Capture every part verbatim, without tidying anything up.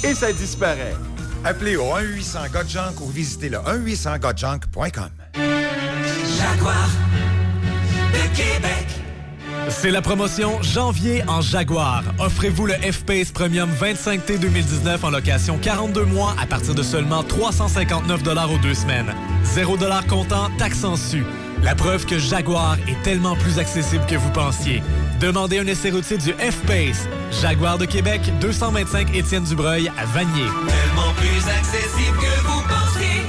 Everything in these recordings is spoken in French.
et ça disparaît. Appelez au un huit cents gars de junk ou visitez le un huit cents gars de junk point com. Jaguar de Québec. C'est la promotion janvier en Jaguar. Offrez-vous le F-Pace Premium vingt-cinq T deux mille dix-neuf en location quarante-deux mois à partir de seulement trois cent cinquante-neuf dollars aux deux semaines. zéro dollars comptant, taxe en su. La preuve que Jaguar est tellement plus accessible que vous pensiez. Demandez un essai routier du F-Pace. Jaguar de Québec, deux cent vingt-cinq Étienne Dubreuil à Vanier. Tellement plus accessible que vous pensiez.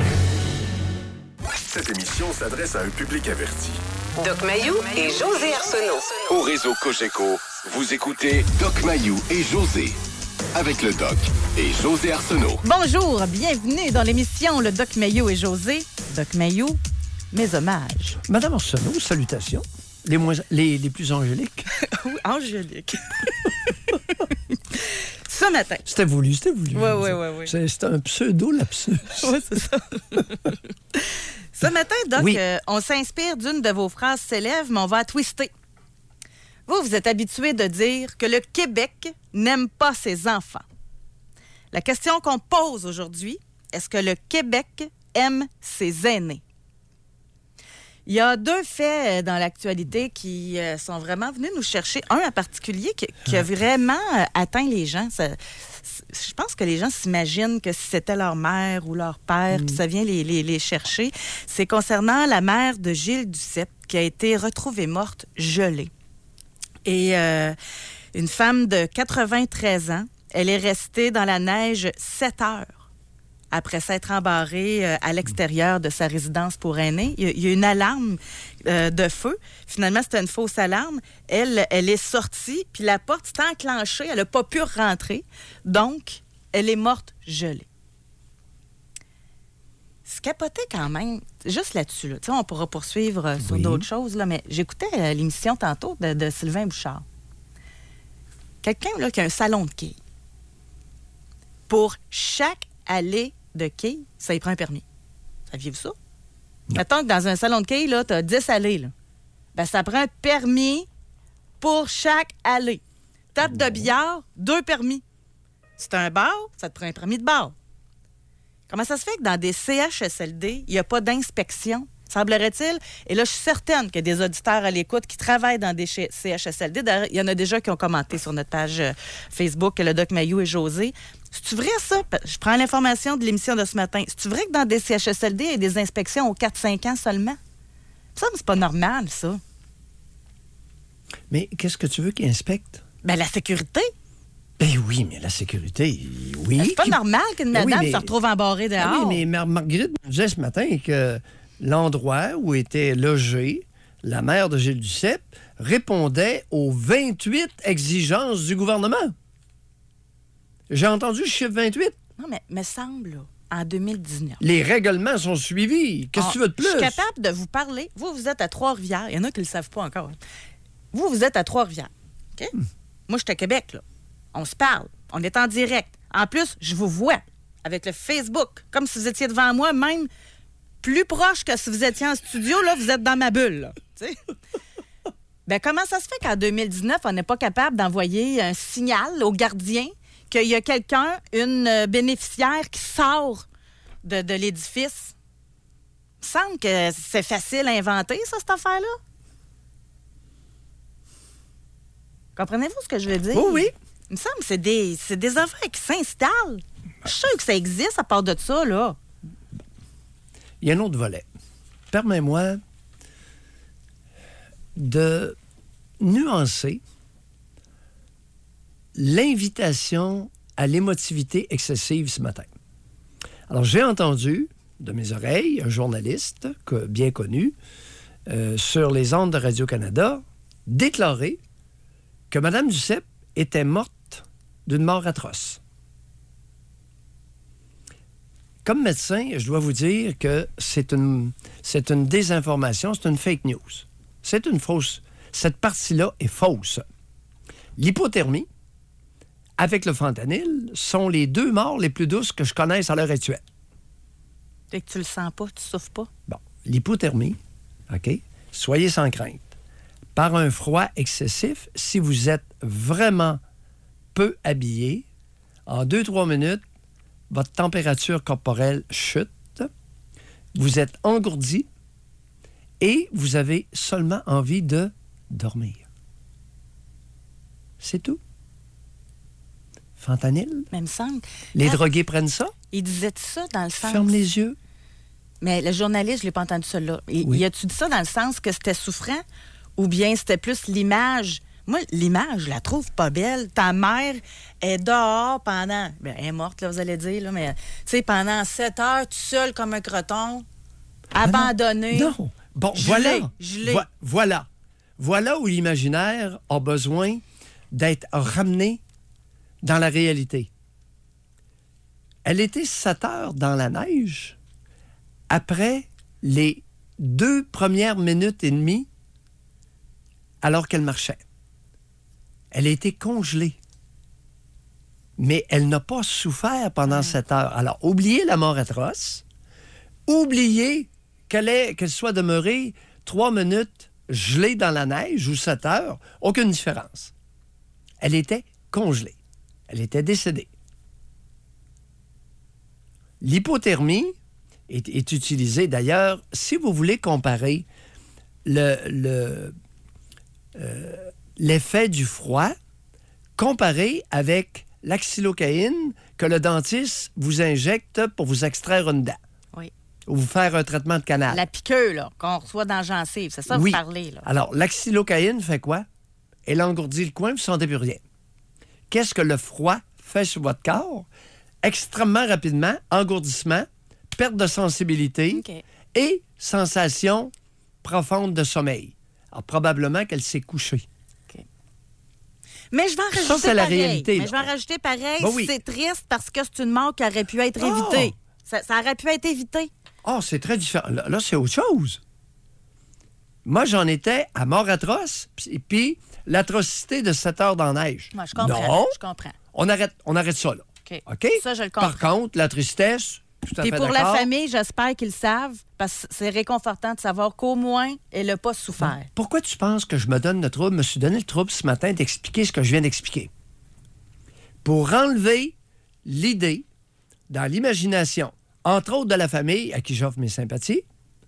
Cette émission s'adresse à un public averti. Doc Mayou et José Arsenault. Au réseau Cogeco, vous écoutez Doc Mayou et José. Avec le Doc et José Arsenault. Bonjour, bienvenue dans l'émission Le Doc Mayou et José. Doc Mayou, mes hommages. Madame Arsenault, salutations. Les, moins, les, les plus angéliques. Oui, angélique. Ce matin. C'était voulu, c'était voulu. Oui, oui, oui. oui. C'était un pseudo-lapsus. Oui, c'est ça. Ce matin, Doc, oui. euh, on s'inspire d'une de vos phrases célèbres, mais on va twister. Vous, vous êtes habitué de dire que le Québec n'aime pas ses enfants. La question qu'on pose aujourd'hui, est-ce que le Québec aime ses aînés? Il y a deux faits dans l'actualité qui sont vraiment venus nous chercher. Un en particulier qui, qui a vraiment atteint les gens. Ça, je pense que les gens s'imaginent que si c'était leur mère ou leur père, mmh. puis ça vient les, les, les chercher. C'est concernant la mère de Gilles Duceppe qui a été retrouvée morte gelée. Et euh, une femme de quatre-vingt-treize ans, elle est restée dans la neige sept heures. Après s'être embarrée euh, à l'extérieur de sa résidence pour aînés. Il y a, il y a une alarme euh, de feu. Finalement, c'était une fausse alarme. Elle, elle est sortie, puis la porte s'est enclenchée. Elle n'a pas pu rentrer. Donc, elle est morte gelée. C'est capoté quand même. Juste là-dessus. Là. On pourra poursuivre euh, sur oui. d'autres choses, là, mais j'écoutais euh, l'émission tantôt de, de Sylvain Bouchard. Quelqu'un là, qui a un salon de quilles. Pour chaque allée de quilles, ça y prend un permis. Saviez-vous ça? Non. Mettons que dans un salon de quilles, tu as dix allées. Là. Ben, ça prend un permis pour chaque allée. Table de billard, deux permis. Si tu as un bar, ça te prend un permis de bar. Comment ça se fait que dans des C H S L D, il n'y a pas d'inspection? Semblerait-il, et là, je suis certaine qu'il y a des auditeurs à l'écoute qui travaillent dans des C H S L D. D'ailleurs, il y en a déjà qui ont commenté sur notre page Facebook, le Doc Mayou et José. C'est-tu vrai, ça? Je prends l'information de l'émission de ce matin. C'est-tu vrai que dans des C H S L D, il y a des inspections aux quatre cinq ans seulement? Ça, c'est pas normal, ça. Mais qu'est-ce que tu veux qu'ils inspectent? Ben la sécurité. Ben oui, mais la sécurité, oui. C'est pas qui... normal qu'une madame ben oui, mais... se retrouve embarrée dehors. Ben oui, mais Mar- Marguerite nous disait ce matin que l'endroit où était logée la mère de Gilles Duceppe répondait aux vingt-huit exigences du gouvernement. J'ai entendu le chiffre vingt-huit. Non, mais me semble, là, en deux mille dix-neuf. Les règlements sont suivis. Qu'est-ce que tu veux de plus? Je suis capable de vous parler. Vous, vous êtes à Trois-Rivières. Il y en a qui ne le savent pas encore. Vous, vous êtes à Trois-Rivières. OK? Hmm. Moi, je suis à Québec, là. On se parle. On est en direct. En plus, je vous vois avec le Facebook, comme si vous étiez devant moi, même plus proche que si vous étiez en studio. Là, vous êtes dans ma bulle. Là, ben, comment ça se fait qu'en deux mille dix-neuf, on n'est pas capable d'envoyer un signal aux gardiens qu'il y a quelqu'un, une bénéficiaire qui sort de, de l'édifice? Il me semble que c'est facile à inventer, ça, cette affaire-là. Comprenez-vous ce que je veux dire? Oui, oui. Il me semble que c'est des, c'est des affaires qui s'installent. Je suis sûr que ça existe à part de ça, là. Il y a un autre volet. Permets-moi de nuancer l'invitation à l'émotivité excessive ce matin. Alors, j'ai entendu de mes oreilles un journaliste que, bien connu euh, sur les ondes de Radio-Canada déclarer que Mme Duceppe était morte d'une mort atroce. Comme médecin, je dois vous dire que c'est une, c'est une désinformation, c'est une fake news. C'est une fausse. Cette partie-là est fausse. L'hypothermie, avec le fentanyl, sont les deux morts les plus douces que je connaisse à l'heure actuelle. Fait que tu le sens pas, tu souffres pas? Bon, l'hypothermie, OK, soyez sans crainte. Par un froid excessif, si vous êtes vraiment peu habillé, En deux, trois minutes, votre température corporelle chute, vous êtes engourdi et vous avez seulement envie de dormir. C'est tout. Fentanyl. Mais il me semble. Les Ah, drogués prennent ça. Il disait ça dans le sens. Ferme les yeux. Mais le journaliste, je l'ai pas entendu ça là. Il, Oui. il a-tu dit ça dans le sens que c'était souffrant ou bien c'était plus l'image? Moi, l'image, je la trouve pas belle. Ta mère est dehors pendant... Ben, elle est morte, là, vous allez dire, là, mais tu sais, pendant sept heures, tout seul comme un croton, abandonné. Non. non. Bon, Je voilà. l'ai, je l'ai. Vo- voilà. Voilà où l'imaginaire a besoin d'être ramené dans la réalité. Elle était sept heures dans la neige après les deux premières minutes et demie alors qu'elle marchait. Elle a été congelée. Mais elle n'a pas souffert pendant sept heures. Alors, oubliez la mort atroce. Oubliez qu'elle, est, qu'elle soit demeurée trois minutes gelée dans la neige ou sept heures. Aucune différence. Elle était congelée. Elle était décédée. L'hypothermie est, est utilisée, d'ailleurs, si vous voulez comparer le, le, euh, l'effet du froid, comparé avec l'axylocaïne que le dentiste vous injecte pour vous extraire une dent. Oui. Ou vous faire un traitement de canal. La piqûre, là, qu'on reçoit dans la gencive. C'est ça que Oui. vous parlez, là. Alors, l'axylocaïne fait quoi? Elle engourdit le coin, vous ne sentez plus rien. Qu'est-ce que le froid fait sur votre corps? Extrêmement rapidement, engourdissement, perte de sensibilité OK. et sensation profonde de sommeil. Alors, probablement qu'elle s'est couchée. Mais je vais en Ça, rajouter c'est la pareil. réalité, Mais là. je vais en rajouter pareil. Ben oui. C'est triste parce que c'est une mort qui aurait pu être Oh! évitée. Ça, ça aurait pu être évité. Ah, c'est très différent. Là, là, c'est autre chose. Moi, j'en étais à mort atroce, puis- puis l'atrocité de sept heures dans la neige. Moi, je comprends. Non, Je comprends. on arrête, on arrête ça, là. OK. OK? Ça, je le comprends. Par contre, la tristesse, tout à Puis fait pour d'accord. la famille, j'espère qu'ils le savent parce que c'est réconfortant de savoir qu'au moins, elle n'a pas souffert. Pourquoi tu penses que je me donne le trouble, me suis donné le trouble ce matin d'expliquer ce que je viens d'expliquer? Pour enlever l'idée dans l'imagination, entre autres de la famille à qui j'offre mes sympathies,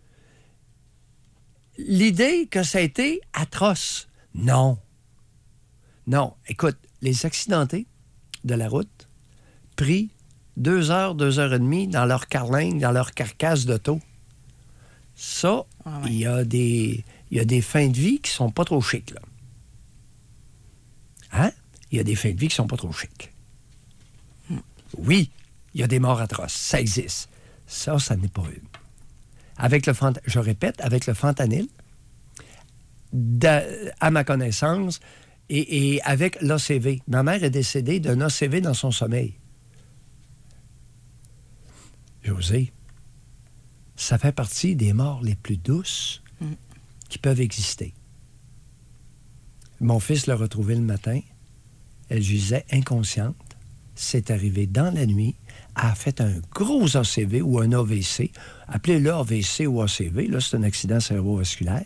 l'idée que ça a été atroce. Non. Non. Écoute, les accidentés de la route, pris deux heures, deux heures et demie dans leur carlingue, dans leur carcasse d'auto, ça, Ah il ouais. y a des, il y a des fins de vie qui sont pas trop chics, là. Hein? Il y a des fins de vie qui sont pas trop chics. Oui, il y a des morts atroces. Ça existe. Ça, ça n'est pas une. Avec le fent- je répète, avec le fentanyl, de- à ma connaissance, et, et avec l'A C V. Ma mère est décédée d'un A C V dans son sommeil. José, ça fait partie des morts les plus douces qui peuvent exister. Mon fils l'a retrouvée le matin. Elle gisait inconsciente. C'est arrivé dans la nuit. Elle a fait un gros A C V ou un A V C. Appelez-le A V C ou A C V. Là, c'est un accident cérébrovasculaire.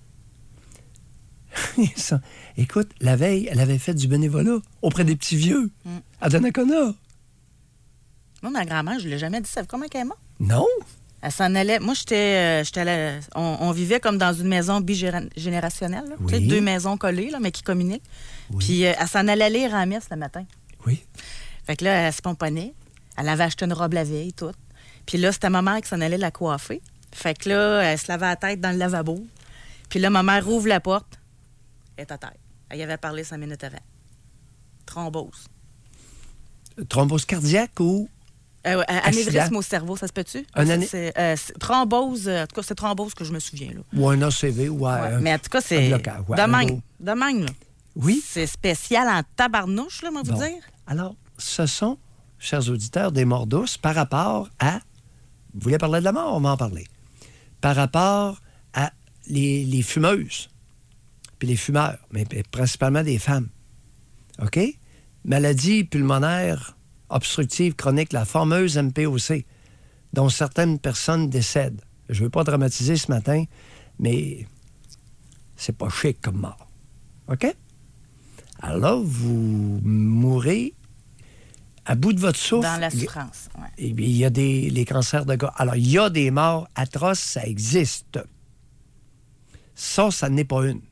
Ça, écoute, la veille, elle avait fait du bénévolat auprès des petits vieux à Donnacona. Moi, ma grand-mère, je ne l'ai jamais dit. Ça fait combien qu'elle est morte? Non? Elle s'en allait. Moi, j'étais. euh, j'étais allée- on, on vivait comme dans une maison bigénérationnelle. là. Oui. Tu sais, deux maisons collées, là, mais qui communiquent. Puis euh, elle s'en allait lire à la messe le matin. Oui. Fait que là, elle se pomponnait. Elle avait acheté une robe la veille, toute. Puis là, c'était ma mère qui s'en allait la coiffer. Fait que là, elle se lavait la tête dans le lavabo. Puis là, ma mère ouvre la porte. Elle est à terre. Elle y avait parlé cinq minutes avant. Thrombose. Thrombose cardiaque ou... Euh, ouais, Accident. anévrisme au cerveau, ça se peut-tu? Un C'est- ané- c'est, euh, c'est thrombose. euh, En tout cas, c'est thrombose que je me souviens. Là. ou un A C V ou un... Ouais, mais en tout cas, un c'est. blocage, ouais, de un même. gros- De même, là. Oui. C'est spécial en tabarnouche, là, moi, vous Bon. dire. Alors, ce sont, chers auditeurs, des morts douces par rapport à... Vous voulez parler de la mort? On va en parler. Par rapport à les, les fumeuses, puis les fumeurs, mais p- principalement des femmes. OK? Maladie pulmonaire obstructive chronique, la fameuse M P O C, dont certaines personnes décèdent. Je ne veux pas dramatiser ce matin, mais c'est pas chic comme mort. OK? Alors là, vous mourrez à bout de votre souffle. Dans la souffrance, oui. Et bien, il y a des les cancers de gorge. Alors, il y a des morts atroces, ça existe. Ça, ça n'est pas une.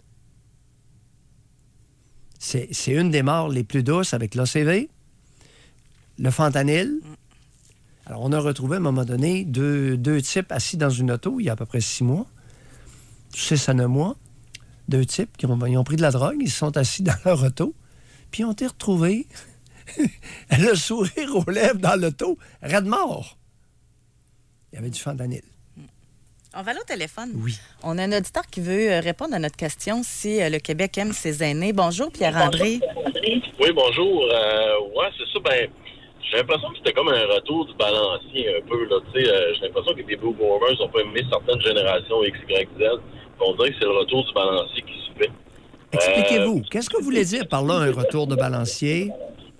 C'est, c'est une des morts les plus douces avec l'A C V, le fentanyl. Mm. Alors, on a retrouvé à un moment donné deux, deux types assis dans une auto il y a à peu près six mois, six à neuf mois. Deux types qui ont, ils ont pris de la drogue, ils se sont assis dans leur auto, puis ils ont été retrouvés, le sourire aux lèvres dans l'auto, raide mort. Il y avait du fentanyl. On va aller au téléphone. Oui. On a un auditeur qui veut répondre à notre question si euh, le Québec aime ses aînés. Bonjour, Pierre-André. Oui, bonjour. Euh, ouais, c'est ça. Ben, j'ai l'impression que c'était comme un retour du balancier un peu. Là, euh, j'ai l'impression que les baby boomers ont pas aimé certaines générations X, Y, Z. On dirait que c'est le retour du balancier qui se fait. Expliquez-vous. Euh, Qu'est-ce que vous voulez dire par là, un retour de balancier?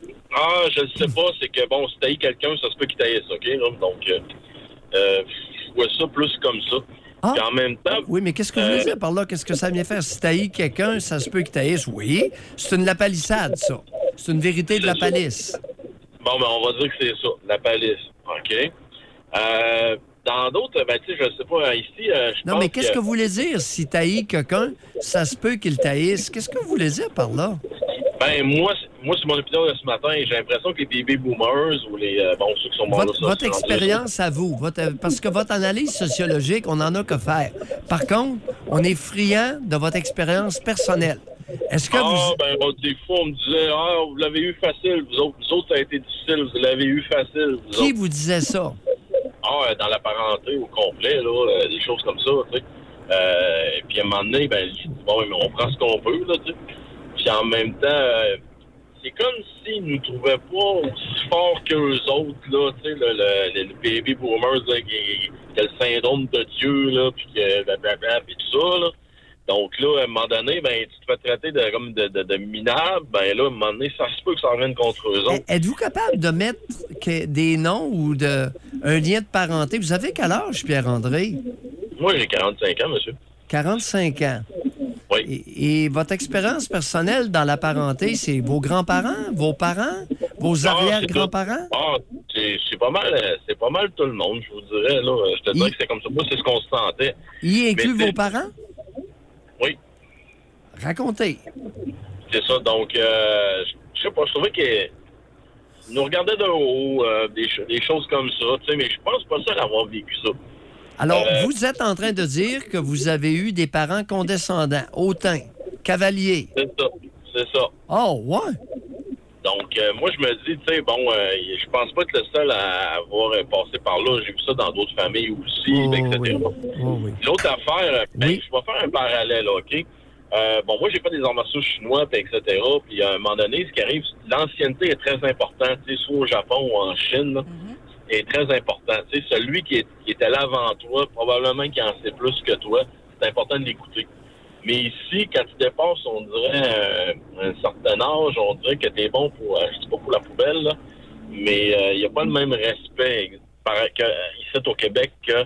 Ah, je ne sais pas. C'est que, bon, si t'haïs quelqu'un, ça se peut qu'il t'haïsse, OK? Là? Donc, euh, euh, je vois ça plus comme ça. Ah, Puis en même temps... Oui, mais qu'est-ce que vous voulez euh, dire par là? Qu'est-ce que ça vient faire? Si t'haïs quelqu'un, ça se peut qu'il t'haïsse. Oui, c'est une lapalissade, ça. C'est une vérité de la palisse. Bon, ben, on va dire que c'est ça, la palisse. OK? Euh... Dans d'autres, ben, tu sais, je sais pas, ici, euh, je Non, pense mais qu'est-ce que... que vous voulez dire? Si t'haïs quelqu'un, ça se peut qu'il t'haïsse. Qu'est-ce que vous voulez dire par là? Ben, moi, moi sur mon épisode de ce matin, j'ai l'impression que les baby boomers ou les, euh, bon, ceux qui sont morts Votre, là, votre expérience à vous, votre, parce que votre analyse sociologique, on n'en a que faire. Par contre, on est friand de votre expérience personnelle. Est-ce que ah, vous... ben, bon, des fois, on me disait, ah, vous l'avez eu facile, vous autres, vous autres, ça a été difficile, vous l'avez eu facile, vous Qui autres. vous disait ça? Ah, dans la parenté au complet, là, euh, des choses comme ça, tu sais. Euh, et puis à un moment donné, ben, je dis, bon, mais on prend ce qu'on peut, là, tu sais. Puis en même temps, euh, c'est comme s'ils nous trouvaient pas aussi forts qu'eux autres, là, tu sais, le, le, le baby boomers, là, qui, qui a le syndrome de Dieu, là, puis que blablabla, puis tout ça, là. Donc là, à un moment donné, ben, tu te fais traiter de, comme de, de, de minable, ben là, à un moment donné, ça se peut que ça revienne contre eux autres. Êtes-vous capable de mettre que des noms ou de, un lien de parenté? Vous avez quel âge, Pierre-André? Moi, j'ai quarante-cinq ans, monsieur. quarante-cinq ans. Oui. Et, et votre expérience personnelle dans la parenté, c'est vos grands-parents, vos parents, vos Ah, arrière-grands-parents? Ah, c'est, c'est pas mal, c'est pas mal tout le monde, je vous dirais, là. Je te dirais Il... que c'est comme ça. Moi, c'est ce qu'on se sentait. Y inclut Mais vos parents? Oui. Racontez. C'est ça. Donc, euh, je sais pas, je trouvais qu'ils nous regardaient de haut, euh, des, des choses comme ça, tu sais, mais je pense pas ça d'avoir vécu ça. Alors, Euh, vous êtes en train de dire que vous avez eu des parents condescendants, hautains, cavaliers. C'est ça. C'est ça. Oh, ouais. Donc, euh, moi, je me dis, tu sais, bon, euh, je pense pas être le seul à avoir passé par là. J'ai vu ça dans d'autres familles aussi, Oh, et cetera. oui. Oh, oui. L'autre affaire, ben, Oui. je vais faire un parallèle, OK? Euh, bon, moi, j'ai fait des arts martiaux chinois, puis et cetera. Puis à un moment donné, ce qui arrive, l'ancienneté est très importante, tu sais, soit au Japon ou en Chine, là, Mm-hmm. est très important. Tu sais, celui qui, est, qui était là avant toi, probablement qui en sait plus que toi, c'est important de l'écouter. Mais ici, quand tu dépasses, on dirait, euh, un certain âge, on dirait que t'es bon pour, euh, je dis pas pour la poubelle, là, mais il euh, n'y a pas le même respect par, que, ici au Québec que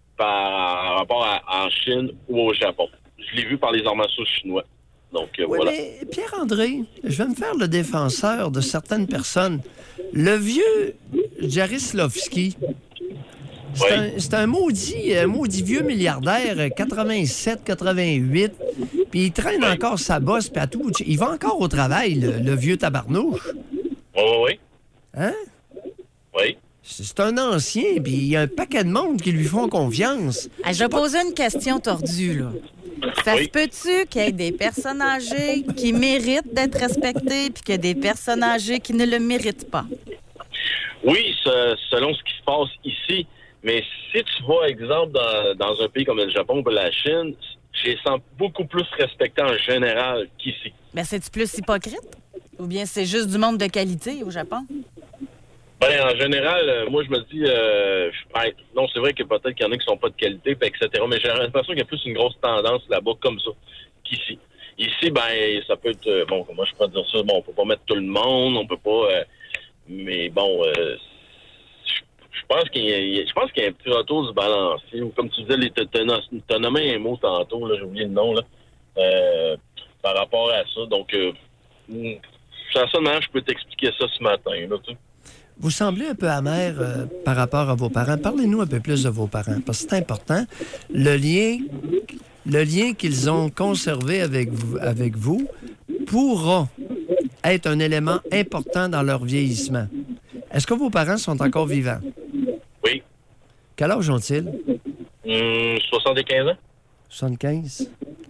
par rapport à, en Chine ou au Japon. Je l'ai vu par les arts martiaux chinois. Donc, euh, Oui, voilà. mais Pierre-André, je vais me faire le défenseur de certaines personnes. Le vieux Jarislavski, c'est Oui. un, c'est un maudit, un maudit vieux milliardaire, quatre-vingt-sept, quatre-vingt-huit, puis il traîne Oui. encore sa bosse, puis à tout. Il va encore au travail, le, le vieux tabarnouche. Oui, oui, oui. Hein? Oui. C'est c'est un ancien, puis il y a un paquet de monde qui lui font confiance. Ah, je vais poser une question tordue, là. Ça Oui. se peut-tu qu'il y ait des personnes âgées qui méritent d'être respectées puis qu'il y a des personnes âgées qui ne le méritent pas? Oui, ce- selon ce qui se passe ici. Mais si tu vas, exemple, dans, dans un pays comme le Japon ou la Chine, je les sens beaucoup plus respectés en général qu'ici. Ben, c'est-tu plus hypocrite? Ou bien c'est juste du monde de qualité au Japon? Ben, en général, euh, moi, je me dis, euh, je- ben, non, c'est vrai que peut-être qu'il y en a qui sont pas de qualité, puis et cetera. Mais j'ai l'impression qu'il y a plus une grosse tendance là-bas comme ça qu'ici. Ici, ben, ça peut être, euh, bon, comment je peux dire ça? Bon, on peut pas mettre tout le monde, on peut pas, euh, mais bon, euh, je je pense qu'il y a, il y a- je pense qu'il y a un petit retour du balancier. Ou comme tu disais, les- t'as t'as- t'as nommé un mot tantôt, là, j'ai oublié le nom, là, euh, par rapport à ça. Donc, euh, c'est à ça, maintenant, je peux t'expliquer ça ce matin, là, tu sais. Vous semblez un peu amer euh, par rapport à vos parents. Parlez-nous un peu plus de vos parents, parce que c'est important. Le lien, le lien qu'ils ont conservé avec vous, avec vous pourra être un élément important dans leur vieillissement. Est-ce que vos parents sont encore vivants? Oui. Quel âge ont-ils? Hum, soixante-quinze ans. soixante-quinze.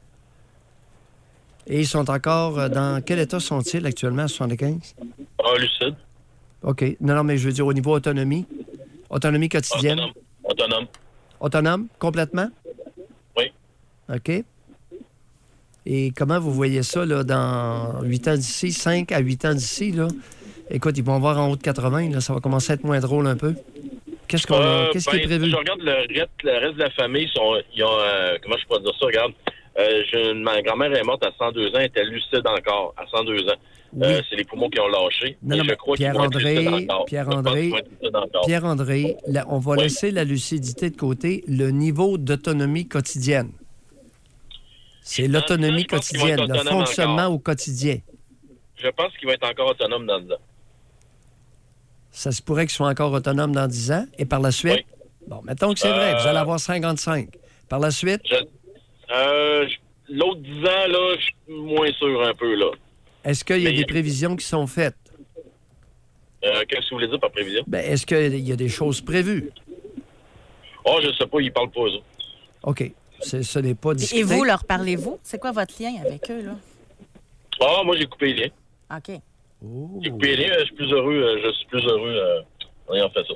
Et ils sont encore... Dans quel état sont-ils actuellement à soixante-quinze? Ah, lucide. OK. Non, non, mais je veux dire au niveau autonomie. Autonomie quotidienne. Autonome. Autonome. Autonome, complètement? Oui. OK. Et comment vous voyez ça, là, dans huit ans d'ici, cinq à huit ans d'ici, là? Écoute, ils vont avoir en haut de quatre-vingts, là, ça va commencer à être moins drôle un peu. Qu'est-ce qu'on Euh, qu'est-ce ben, qui est prévu? Si je regarde le reste, le reste de la famille, ils sont, ils ont, euh, comment je pourrais dire ça, regarde, euh, j'ai une- ma grand-mère est morte à cent deux ans, elle était lucide encore, à cent deux ans. Oui. Euh, c'est les poumons qui ont lâché. Non, Et non, je mais crois qu'ils vont être Pierre-André, lucides encore. Pierre-André, Je pense qu'ils vont être lucides encore. Pierre-André, là, on va Oui. laisser la lucidité de côté. Le niveau d'autonomie quotidienne. C'est Dans l'autonomie dix ans, je pense qu'ils vont quotidienne, être le autonomes fonctionnement encore. au quotidien. Je pense qu'il va être encore autonome dans dix ans. Ça se pourrait qu'ils soient encore autonomes dans dix ans. Et par la suite, Oui. bon, mettons que c'est vrai, Euh, vous allez avoir cinquante-cinq. Par la suite, Je- euh, je- L'autre dix ans, là, je suis moins sûr un peu, là. est-ce qu'il y a mais- des prévisions qui sont faites? Euh, Qu'est-ce que vous voulez dire par prévision? Ben, est-ce qu'il y a des choses prévues? Oh, je sais pas, ils parlent pas, eux. OK. C'est- ce n'est pas discuté. Et vous, leur parlez-vous? C'est quoi votre lien avec eux, là? Ah, moi, j'ai coupé les liens. OK. Oh. J'ai coupé les liens, je suis plus heureux, euh, je suis plus heureux euh, en ayant fait ça.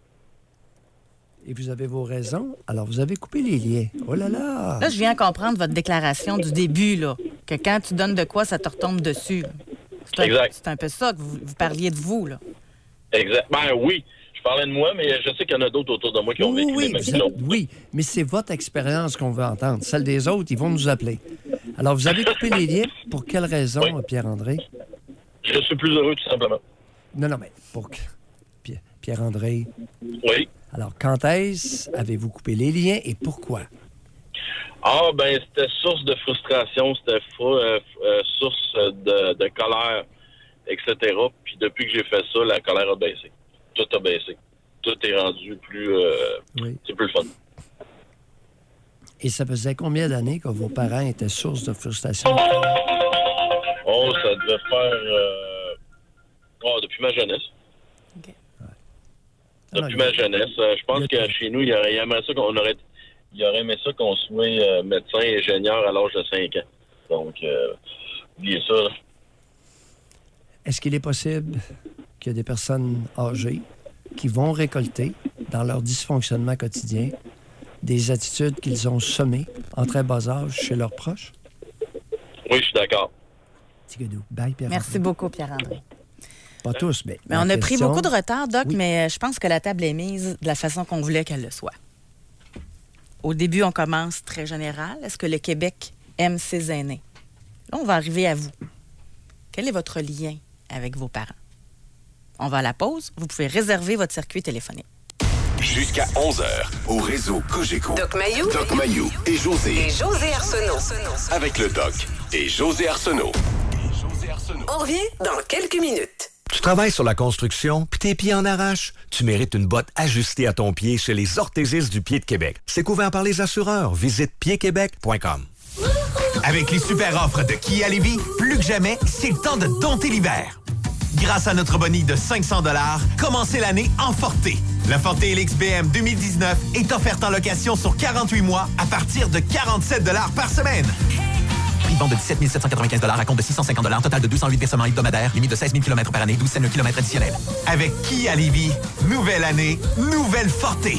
Et vous avez vos raisons. Alors, vous avez coupé les liens. Oh là là! Là, je viens comprendre votre déclaration du début, là, que quand tu donnes de quoi, ça te retombe dessus. là. C'est un, Exact. c'est un peu ça que vous, vous parliez de vous, là. Exact. Ben oui, je parlais de moi, mais je sais qu'il y en a d'autres autour de moi qui ont Oui, vécu oui, les mêmes vous êtes- choses. oui, mais c'est votre expérience qu'on veut entendre. Celle des autres, ils vont nous appeler. Alors, vous avez coupé les liens. Pour quelle raison, Oui. Pierre-André? Je suis plus heureux, tout simplement. Non, non, mais pour que... Pi- Pierre-André, Oui. alors, quand est-ce avez-vous coupé les liens et pourquoi? Ah, ben, c'était source de frustration, c'était fou- euh, euh, source de, de colère, et cetera. Puis depuis que j'ai fait ça, la colère a baissé. Tout a baissé. Tout est rendu plus... euh, Oui. c'est plus le fun. Et ça faisait combien d'années que vos parents étaient source de frustration? Oh, ça devait faire... euh, oh, depuis ma jeunesse. OK. Ah, Depuis non, ma jeunesse. Euh, je pense il y a- que chez nous, il aurait, il aimerait ça qu'on aurait... Il aurait aimé ça qu'on soit euh, médecin et ingénieur à l'âge de cinq ans. Donc, euh, oubliez ça, là. Est-ce qu'il est possible qu'il y ait des personnes âgées qui vont récolter dans leur dysfonctionnement quotidien des attitudes qu'ils ont semées en très bas âge chez leurs proches? Oui, je suis d'accord. Tigadou. Bye, Pierre. Merci beaucoup, Pierre-André. Pas tous, mais. Mais la on a pris question- beaucoup de retard, Doc, Oui. mais je pense que la table est mise de la façon qu'on voulait qu'elle le soit. Au début, on commence très général. Est-ce que le Québec aime ses aînés? Là, on va arriver à vous. Quel est votre lien avec vos parents? On va à la pause. Vous pouvez réserver votre circuit téléphonique. Jusqu'à onze heures, au réseau Cogeco. Doc Mayou Doc Mayou et José. et José Arsenault. Avec le Doc et José Arsenault. On revient dans quelques minutes. Tu travailles sur la construction, puis tes pieds en arrachent? Tu mérites une botte ajustée à ton pied chez les orthésistes du pied de Québec. C'est couvert par les assureurs. Visite pied québec point com. Avec les super offres de Kia Lévis, plus que jamais, c'est le temps de dompter l'hiver. Grâce à notre bonus de cinq cents dollars, commencez l'année en Forté. La Forté L X B M deux mille dix-neuf est offerte en location sur quarante-huit mois à partir de quarante-sept dollars par semaine. Prix de vente de dix-sept mille sept cent quatre-vingt-quinze dollars à compte de six cent cinquante dollars, total de deux cent huit versements hebdomadaires, limite de seize mille kilomètres par année, douze cents le kilomètre additionnel. Avec Kia Lévis, nouvelle année, nouvelle Forté.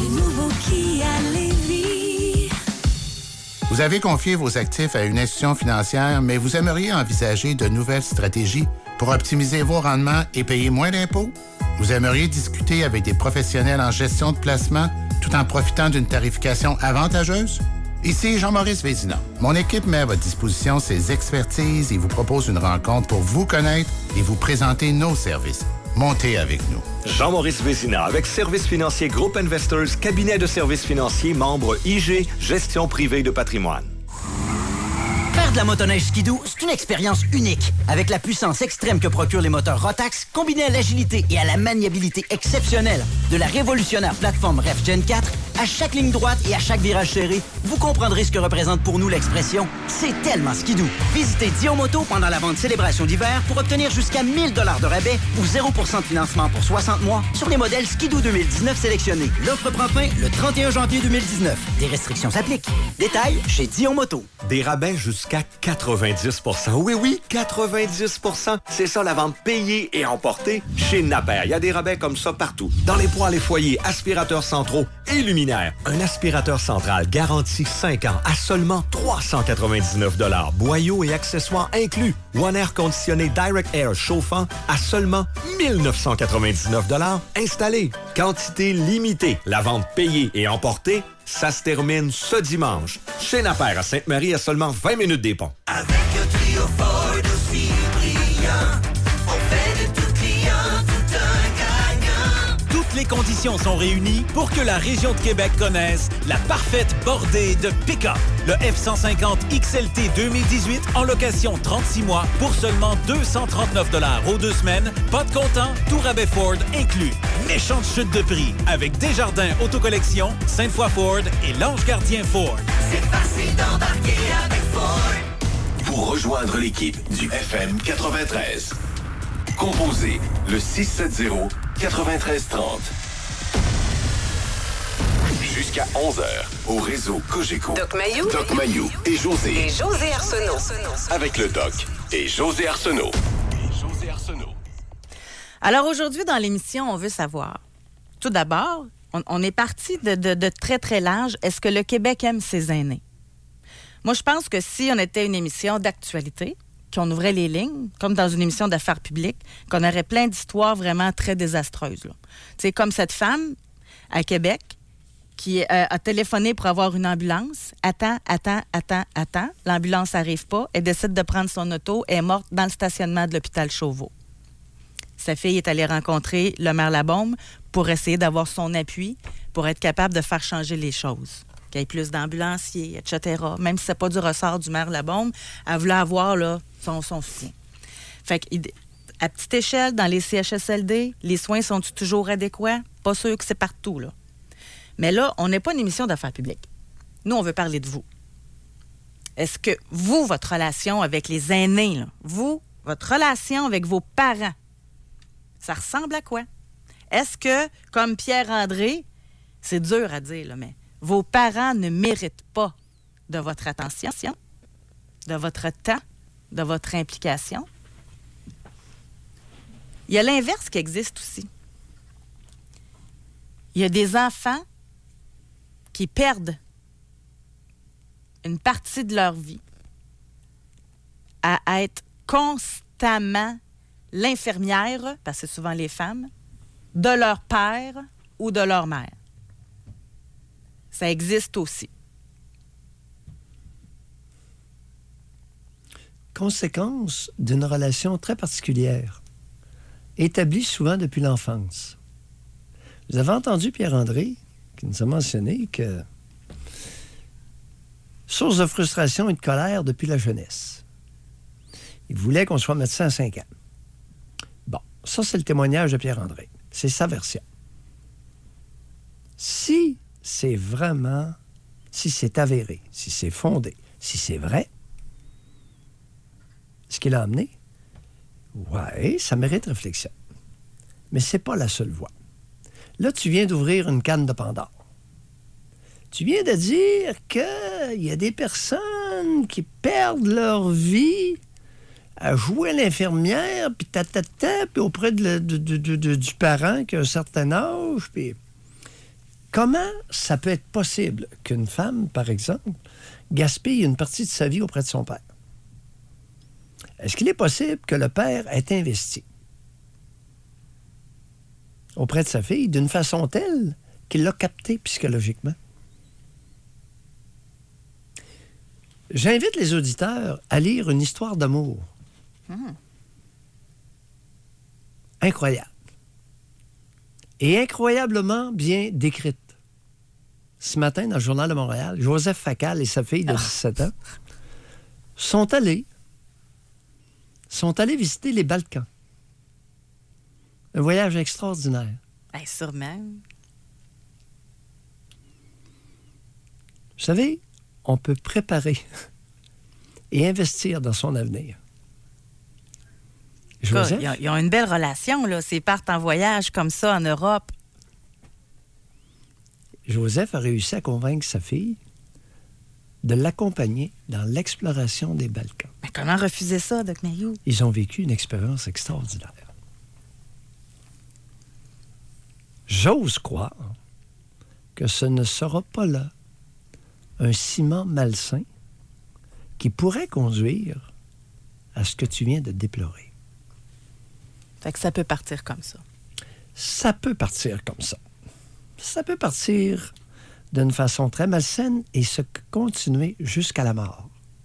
Vous avez confié vos actifs à une institution financière, mais vous aimeriez envisager de nouvelles stratégies pour optimiser vos rendements et payer moins d'impôts? Vous aimeriez discuter avec des professionnels en gestion de placement tout en profitant d'une tarification avantageuse? Ici Jean-Maurice Vézina. Mon équipe met à votre disposition ses expertises et vous propose une rencontre pour vous connaître et vous présenter nos services. Montez avec nous. Jean-Maurice Vézina, avec Service financier Groupe Investors, cabinet de services financiers, membre I G, gestion privée de patrimoine. Faire Faire de la motoneige skidoo, c'est une expérience unique. Avec la puissance extrême que procurent les moteurs Rotax, combinée à l'agilité et à la maniabilité exceptionnelle de la révolutionnaire plateforme Rev Gen quatre, à chaque ligne droite et à chaque virage serré, vous comprendrez ce que représente pour nous l'expression « C'est tellement skidoo ». Visitez Dion Moto pendant la vente Célébration d'hiver pour obtenir jusqu'à mille dollars de rabais ou zéro pour cent de financement pour soixante mois sur les modèles Skidoo deux mille dix-neuf sélectionnés. L'offre prend fin le trente et un janvier deux mille dix-neuf. Des restrictions s'appliquent. Détails chez Dion Moto. Des rabais jusqu'à quatre-vingt-dix pour cent. Oui, oui, quatre-vingt-dix pour cent. C'est ça la vente payée et emportée chez Napper. Il y a des rabais comme ça partout. Dans les poêles et foyers, aspirateurs centraux et luminaires. Un aspirateur central garanti cinq ans à seulement trois cent quatre-vingt-dix-neuf dollars. Boyaux et accessoires inclus. One Air conditionné Direct Air chauffant à seulement mille neuf cent quatre-vingt-dix-neuf dollars installé. Quantité limitée. La vente payée et emportée, ça se termine ce dimanche. Chez Napper à Sainte-Marie à seulement vingt minutes des ponts. Avec un trio Ford aussi brillant, on fait de tout client tout un gagnant. Toutes les conditions sont réunies pour que la région de Québec connaisse la parfaite bordée de pick-up. Le F cent cinquante X L T deux mille dix-huit en location trente-six mois pour seulement deux cent trente-neuf dollars aux deux semaines. Pas de comptant, tout rabais Ford inclus. Méchante chute de prix avec Desjardins Autocollection, Sainte-Foy Ford et l'Ange Gardien Ford. C'est facile d'embarquer avec Ford. Pour rejoindre l'équipe du F M quatre-vingt-treize, composez le six sept zéro, neuf trois trois zéro. Jusqu'à onze heures, au réseau Cogeco. Doc Mayou. Doc Mayou et José. Et José Arsenault. Avec le Doc et José Arsenault. Et José Arsenault. Alors aujourd'hui, dans l'émission, on veut savoir. Tout d'abord, on, on est parti de, de, de très, très large. Est-ce que le Québec aime ses aînés? Moi, je pense que si on était une émission d'actualité, qu'on ouvrait les lignes, comme dans une émission d'affaires publiques, qu'on aurait plein d'histoires vraiment très désastreuses. Tu sais, comme cette femme à Québec qui euh, a téléphoné pour avoir une ambulance. Attends, attends, attends, attends. L'ambulance n'arrive pas. Elle décide de prendre son auto. Elle est morte dans le stationnement de l'hôpital Chauveau. Sa fille est allée rencontrer le maire Labaume pour essayer d'avoir son appui, pour être capable de faire changer les choses. Qu'il y ait plus d'ambulanciers, et cetera. Même si ce n'est pas du ressort du maire Labaume, elle voulait avoir là, son, son soutien. Fait que, à petite échelle, dans les C H S L D, les soins sont toujours adéquats? Pas sûr que c'est partout, là. Mais là, on n'est pas une émission d'affaires publiques. Nous, on veut parler de vous. Est-ce que vous, votre relation avec les aînés, là, vous, votre relation avec vos parents, ça ressemble à quoi? Est-ce que, comme Pierre-André, c'est dur à dire, là, mais vos parents ne méritent pas de votre attention, de votre temps, de votre implication? Il y a l'inverse qui existe aussi. Il y a des enfants qui perdent une partie de leur vie à être constamment l'infirmière, parce que c'est souvent les femmes, de leur père ou de leur mère. Ça existe aussi. Conséquence d'une relation très particulière, établie souvent depuis l'enfance. Vous avez entendu Pierre-André qui nous a mentionné que source de frustration et de colère depuis la jeunesse. Il voulait qu'on soit médecin à cinq ans. Bon, ça, c'est le témoignage de Pierre-André. C'est sa version. Si c'est vraiment, si c'est avéré, si c'est fondé, si c'est vrai, ce qu'il a amené, ouais, ça mérite réflexion. Mais c'est pas la seule voie. Là, tu viens d'ouvrir une canne de Pandore. Tu viens de dire qu'il y a des personnes qui perdent leur vie à jouer à l'infirmière, puis tatata, puis auprès de, de, de, de, de, du parent qui a un certain âge. Puis comment ça peut être possible qu'une femme, par exemple, gaspille une partie de sa vie auprès de son père? Est-ce qu'il est possible que le père ait investi auprès de sa fille d'une façon telle qu'il l'a captée psychologiquement? J'invite les auditeurs à lire une histoire d'amour. Mmh. Incroyable. Et incroyablement bien décrite. Ce matin, dans le Journal de Montréal, Joseph Facal et sa fille de dix-sept ans sont allés, sont allés visiter les Balkans. Un voyage extraordinaire. Bien, sûrement. Vous savez, on peut préparer et investir dans son avenir. Joseph? Ils ont, ils ont une belle relation, là. S'ils partent en voyage comme ça en Europe. Joseph a réussi à convaincre sa fille de l'accompagner dans l'exploration des Balkans. Mais comment refuser ça, Doc Mayou? Ils ont vécu une expérience extraordinaire. J'ose croire que ce ne sera pas là un ciment malsain qui pourrait conduire à ce que tu viens de déplorer. Fait que ça peut partir comme ça. Ça peut partir comme ça. Ça peut partir d'une façon très malsaine et se continuer jusqu'à la mort.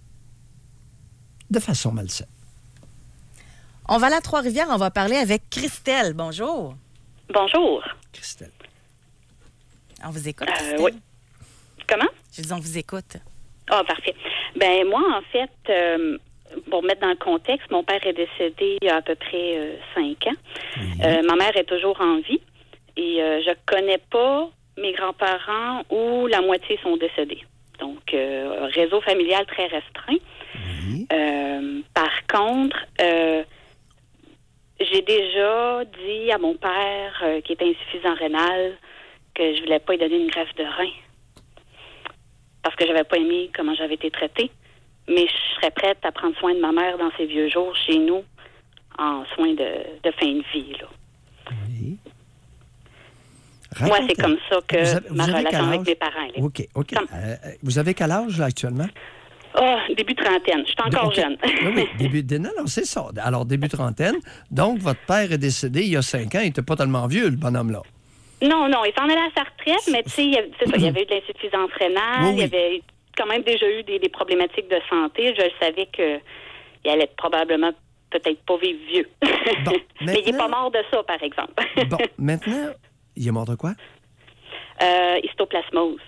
De façon malsaine. On va aller à Trois-Rivières, on va parler avec Christelle. Bonjour. Bonjour. Christelle. On vous écoute, euh, Christelle? Oui. Comment? Je dis, on vous écoute. Ah, parfait. Ben moi, en fait, euh, pour mettre dans le contexte, mon père est décédé il y a à peu près euh, cinq ans. Mmh. Euh, ma mère est toujours en vie et euh, je connais pas mes grands-parents où la moitié sont décédés. Donc, euh, réseau familial très restreint. Mmh. Euh, par contre, euh, j'ai déjà dit à mon père, euh, qui est insuffisant rénal, que je voulais pas lui donner une greffe de rein. Parce que j'avais pas aimé comment j'avais été traitée. Mais je serais prête à prendre soin de ma mère dans ses vieux jours chez nous, en soins de, de fin de vie, là. Oui. Moi, c'est comme ça que vous avez, vous ma avez relation avec mes parents. Là. OK, OK. Euh, vous avez quel âge, là, actuellement? Ah, oh, début trentaine. Je suis encore okay. jeune. Oui, oui, début de... Non, non, c'est ça. Alors, début trentaine. Donc, votre père est décédé il y a cinq ans. Il n'était pas tellement vieux, le bonhomme-là. Non, non, il s'en allait à sa retraite, mais tu sais, c'est ça, il y avait eu de l'insuffisance rénale, oui, oui. Il y avait quand même déjà eu des, des problématiques de santé. Je savais qu'il allait probablement peut-être pas vivre vieux. Bon, mais il n'est pas mort de ça, par exemple. Bon, maintenant, il est mort de quoi? Euh, histoplasmose.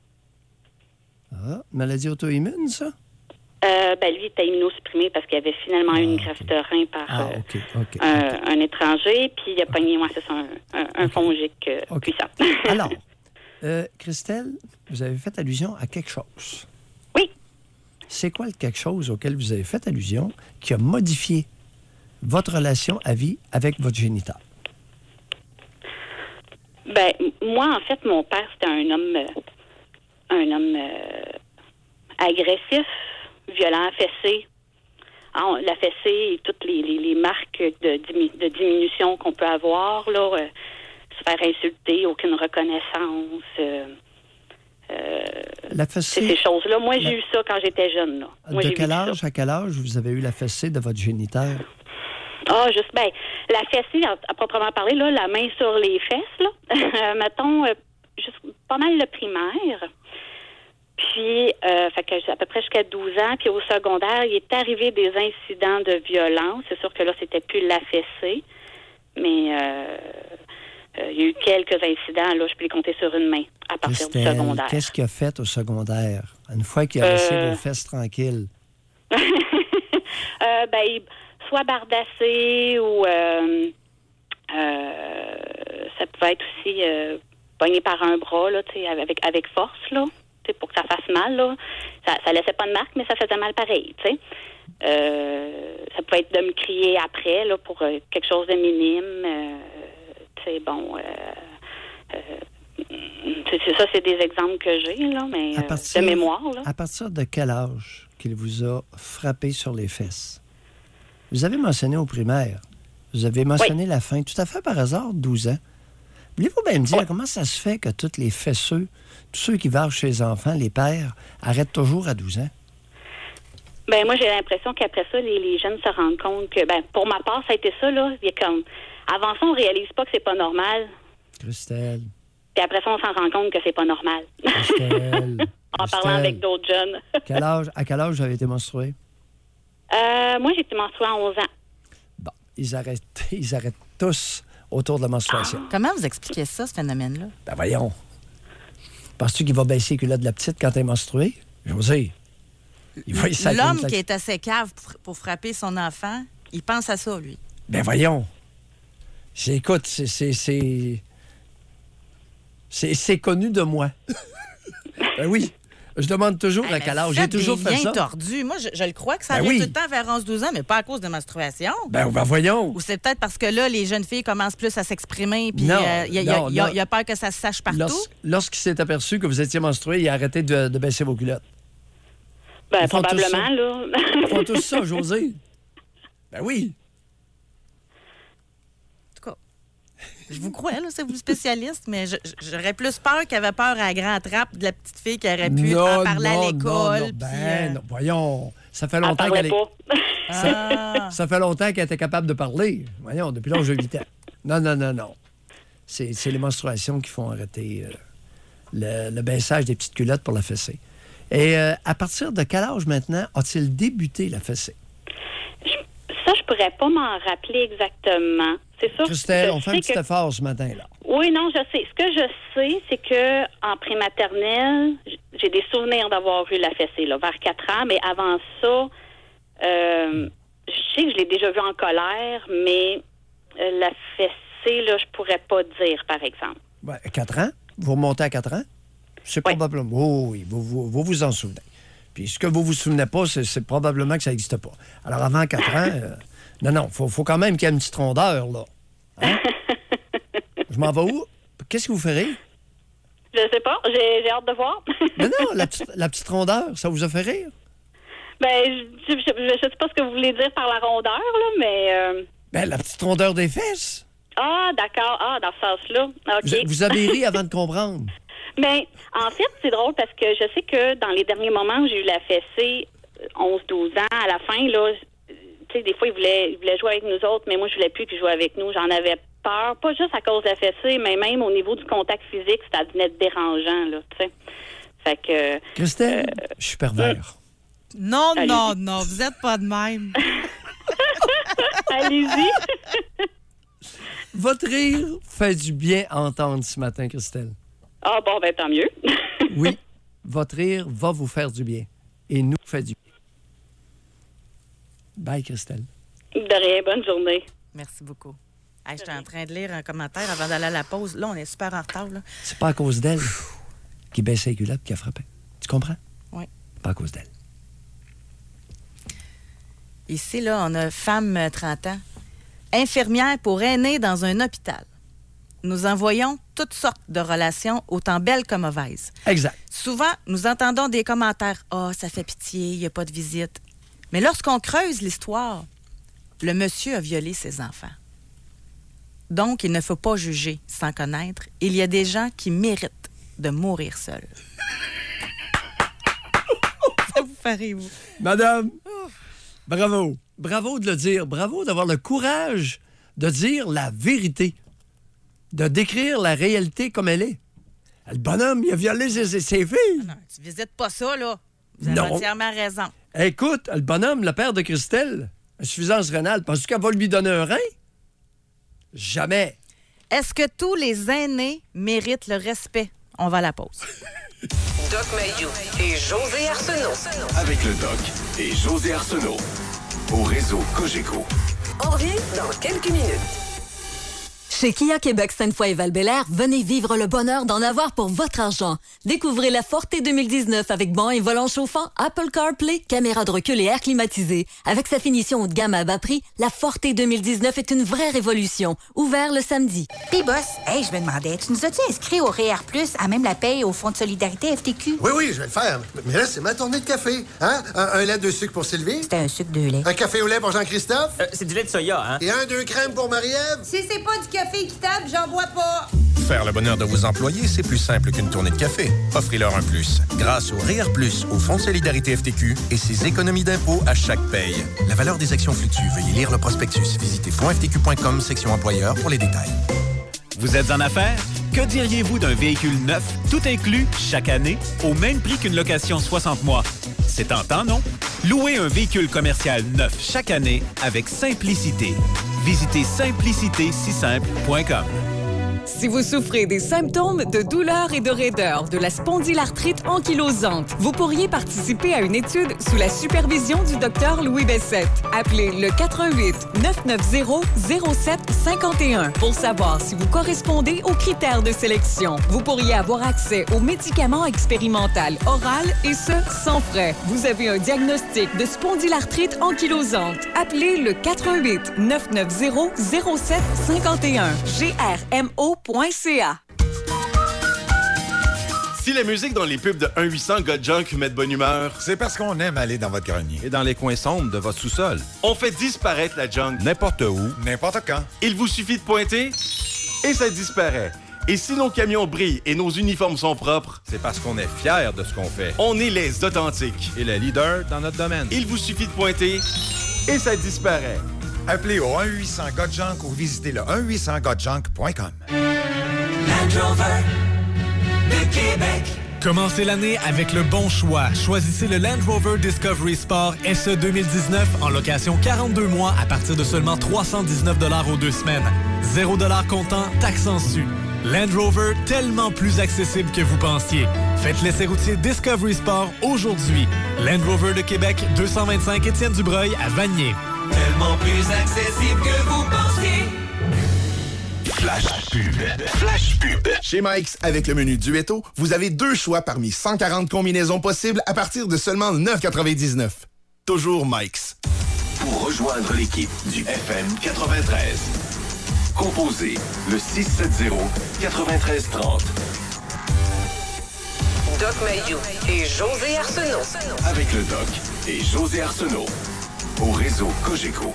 Ah, maladie auto-immune, ça? Euh, ben lui, il était immunosupprimé parce qu'il avait finalement ah, eu une okay. greffe de rein par ah, okay, okay, un, okay. un étranger, puis il a pogné, ouais, c'est ça, un, un, un okay. fongique euh, okay. puissant. Alors, euh, Christelle, vous avez fait allusion à quelque chose. Oui. C'est quoi le quelque chose auquel vous avez fait allusion qui a modifié votre relation à vie avec votre géniteur? Ben, moi, en fait, mon père, c'était un homme, euh, un homme euh, agressif, violent, fessé. Alors, la fessée et toutes les, les, les marques de, de diminution qu'on peut avoir, là, euh, se faire insulter, aucune reconnaissance. Euh, euh, la fessée, c'est ces choses-là. Moi, la... j'ai eu ça quand j'étais jeune. Là. Moi, de j'ai quel âge à quel âge vous avez eu la fessée de votre géniteur? Ah, oh, juste, ben, la fessée, à, à proprement parler, là, la main sur les fesses, là, mettons, euh, juste pas mal le primaire. Puis, euh, fait que à peu près jusqu'à douze ans, puis au secondaire, il est arrivé des incidents de violence. C'est sûr que là, c'était plus la fessée, mais euh, euh, il y a eu quelques incidents, là, je peux les compter sur une main, à partir Christelle, du secondaire. Qu'est-ce qu'il a fait au secondaire? Une fois qu'il a laissé euh... vos fesses tranquilles? euh, ben, il... soit bardassé ou euh, euh, ça pouvait être aussi euh, pogné par un bras, là, avec, avec force, là, pour que ça fasse mal. Là. Ça, ça laissait pas de marque, mais ça faisait mal pareil. Euh, ça pouvait être de me crier après là, pour euh, quelque chose de minime. Euh, bon, euh, euh, c'est, ça, c'est des exemples que j'ai, là, mais euh, partir, de mémoire. Là. À partir de quel âge qu'il vous a frappé sur les fesses? Vous avez mentionné au primaire. Vous avez mentionné oui. la fin. Tout à fait par hasard, douze ans. Voulez-vous bien me dire oui. comment ça se fait que tous les fesseux, tous ceux qui vargent chez les enfants, les pères, arrêtent toujours à douze ans? Ben moi, j'ai l'impression qu'après ça, les, les jeunes se rendent compte que, ben pour ma part, ça a été ça, là. Il y a comme... Avant ça, on réalise pas que c'est pas normal. Christelle. Puis après ça, on s'en rend compte que c'est pas normal. Christelle. en Christelle. parlant avec d'autres jeunes. quel âge, à quel âge vous avez été menstruée? Euh, moi, j'ai été menstruée à onze ans. Bon, ils arrêtent, ils arrêtent tous autour de la menstruation. Ah. Comment vous expliquez ça, ce phénomène-là? Ben voyons. Penses-tu qu'il va baisser les culottes de la petite quand elle est menstruée? José. Il va y sacrer une L'homme claque. qui est assez cave pour, pour frapper son enfant, il pense à ça, lui. Ben voyons. C'est, écoute, c'est... C'est, c'est... c'est, c'est connu de moi. Ben oui. Je demande toujours Hey, à quel âge. faites J'ai toujours des fait liens ça. tordus. Moi, je, je le crois que ça Ben vient oui. tout le temps vers onze douze ans, mais pas à cause de menstruation. Ben, ben voyons. Ou c'est peut-être parce que là, les jeunes filles commencent plus à s'exprimer, puis il Non, y, a- y a- non, y a- non. y a peur que ça se sache partout. Lors- lorsqu'il s'est aperçu que vous étiez menstrué, il a arrêté de, de baisser vos culottes. Ben, Ils font tous probablement, ça. là. Ils font tous ça, José. Ben oui. Je vous crois, là, c'est vous le spécialiste, mais je- j'aurais plus peur qu'il avait peur à la grande trappe de la petite fille qui aurait pu Non, en parler non, à l'école. non, non. puis, Ben, euh, non, voyons. Ça fait Elle longtemps parlait qu'elle est... pas. Ah. Ça fait longtemps qu'elle était capable de parler. Voyons, depuis l'âge de huit ans. Non, non, non, non. C'est, c'est les menstruations qui font arrêter euh, le, le baissage des petites culottes pour la fessée. Et euh, à partir de quel âge maintenant a-t-il débuté la fessée? Ça, je pourrais pas m'en rappeler exactement. C'est sûr Christelle, je on fait un sais petit que- effort ce matin, là. Oui, non, je sais. Ce que je sais, c'est que en prématernelle, j- j'ai des souvenirs d'avoir eu la fessée, là, vers quatre ans, mais avant ça, euh, je sais que je l'ai déjà vu en colère, mais euh, la fessée, là, je pourrais pas dire, par exemple. Ouais, quatre ans? Vous remontez à quatre ans? C'est probablement... Oh, oui, vous, vous vous vous en souvenez. Puis ce que vous vous souvenez pas, c'est, c'est probablement que ça n'existe pas. Alors avant quatre ans, euh, non, non, il faut, faut quand même qu'il y ait une petite rondeur, là. Hein? Je m'en vais où? Qu'est-ce que vous ferez? Je sais pas, j'ai, j'ai hâte de voir. Non, non, la petite, la petite rondeur, ça vous a fait rire? Ben, je, je, je, je sais pas ce que vous voulez dire par la rondeur, là, mais... euh, Ben, la petite rondeur des fesses. Ah, d'accord. Ah, dans ce sens-là. OK. Vous, vous avez ri avant de comprendre. Mais en fait, c'est drôle parce que je sais que dans les derniers moments où j'ai eu la fessée, onze douze ans, à la fin, là, tu sais, des fois, ils voulaient, ils voulaient jouer avec nous autres, mais moi, je voulais plus qu'ils jouent avec nous. J'en avais peur, pas juste à cause de la fessée, mais même au niveau du contact physique, ça devenait dérangeant, là, tu sais. Fait que... Christelle, je suis pervers. Non, Allez-y. non, non, vous êtes pas de même. Allez-y. Votre rire fait du bien à entendre ce matin, Christelle. Ah bon, ben tant mieux. Oui, votre rire va vous faire du bien. Et nous fait du bien. Bye, Christelle. De rien, bonne journée. Merci beaucoup. Hey, j'étais en train de lire un commentaire avant d'aller à la pause. Là, on est super en retard, là. C'est pas à cause d'elle qui baissait les culottes et qui a frappé. Tu comprends? Oui. Pas à cause d'elle. Ici, là, on a femme euh, trente ans, infirmière pour aînés dans un hôpital. Nous en voyons toutes sortes de relations, autant belles que mauvaises. Exact. Souvent, nous entendons des commentaires « Ah, oh, ça fait pitié, il n'y a pas de visite. » Mais lorsqu'on creuse l'histoire, le monsieur a violé ses enfants. Donc, il ne faut pas juger sans connaître. Il y a des gens qui méritent de mourir seuls. Ça vous fait rire, vous? Madame, bravo. Bravo de le dire. Bravo d'avoir le courage de dire la vérité. De décrire la réalité comme elle est. Le bonhomme, il a violé ses, ses- ses filles. Non, tu visites pas ça, là. Vous avez Non. entièrement raison. Écoute, le bonhomme, le père de Christelle, insuffisance rénale, penses-tu qu'elle va lui donner un rein? Jamais. Est-ce que tous les aînés méritent le respect? On va à la pause. Doc Mayou et José Arsenault. Avec le Doc et José Arsenault. Au réseau Cogeco. On revient dans quelques minutes. Chez Kia Québec Sainte-Foy et Val-Bélair, venez vivre le bonheur d'en avoir pour votre argent. Découvrez la Forte deux mille dix-neuf avec banc et volant chauffant, Apple CarPlay, caméra de recul et air climatisé. Avec sa finition haut de gamme à bas prix, la Forte deux mille dix-neuf est une vraie révolution. Ouvert le samedi. Pis boss, hey, je me demandais, tu nous as-tu inscrit au R E E R plus, à même la paye au Fonds de solidarité F T Q? Oui, oui, je vais le faire. Mais là, c'est ma tournée de café. Hein? Un, un lait, deux sucres pour Sylvie. C'était un sucre, deux laits. Un café au lait pour Jean-Christophe. c'est du lait de soya, hein? Et un, deux crèmes pour Marie-Ève. Si c'est pas du café équitable, j'en bois pas. Faire le bonheur de vos employés, c'est plus simple qu'une tournée de café. Offrez-leur un plus. Grâce au R E E R plus, au Fonds de solidarité F T Q et ses économies d'impôts à chaque paye. La valeur des actions fluctue. Veuillez lire le prospectus. Visitez fonds f t q point com, section employeur pour les détails. Vous êtes en affaires? Que diriez-vous d'un véhicule neuf, tout inclus, chaque année, au même prix qu'une location soixante mois? C'est tentant, non? Louez un véhicule commercial neuf chaque année avec simplicité. Visitez simplicité si simple point com. Si vous souffrez des symptômes de douleur et de raideur de la spondylarthrite ankylosante, vous pourriez participer à une étude sous la supervision du docteur Louis Bessette. Appelez le quatre un huit neuf neuf zéro zéro sept cinq un pour savoir si vous correspondez aux critères de sélection. Vous pourriez avoir accès aux médicaments expérimental oral et ce, sans frais. Vous avez un diagnostic de spondylarthrite ankylosante. Appelez le quatre un huit neuf neuf zéro zéro sept cinq un. G R M O point C A. Si la musique dans les pubs de un huit cents Got Junk met de bonne humeur, c'est parce qu'on aime aller dans votre grenier. Et dans les coins sombres de votre sous-sol. On fait disparaître la junk n'importe où, n'importe quand. Il vous suffit de pointer et ça disparaît. Et si nos camions brillent et nos uniformes sont propres, c'est parce qu'on est fiers de ce qu'on fait. On est les authentiques. Et les leaders dans notre domaine. Il vous suffit de pointer et ça disparaît. Appelez au un huit cents Got Junk ou visitez le un huit cents got junk point com. Land Rover de Québec. Commencez l'année avec le bon choix. Choisissez le Land Rover Discovery Sport S E deux mille dix-neuf en location quarante-deux mois à partir de seulement trois cent dix-neuf dollars aux deux semaines. zéro dollars comptant, taxe en su. Land Rover, tellement plus accessible que vous pensiez. Faites l'essai routier Discovery Sport aujourd'hui. Land Rover de Québec, deux cent vingt-cinq Étienne Dubreuil à Vanier. Tellement plus accessible que vous pensiez. Flash pub. Flash pub. Chez Mike's, avec le menu Duetto, vous avez deux choix parmi cent quarante combinaisons possibles à partir de seulement neuf quatre-vingt-dix-neuf. Toujours Mike's. Pour rejoindre l'équipe du F M quatre-vingt-treize, composez le six sept zéro neuf trois trois zéro. Doc Mayou et José Arsenault. Avec le Doc et José Arsenault. Au réseau Cogeco.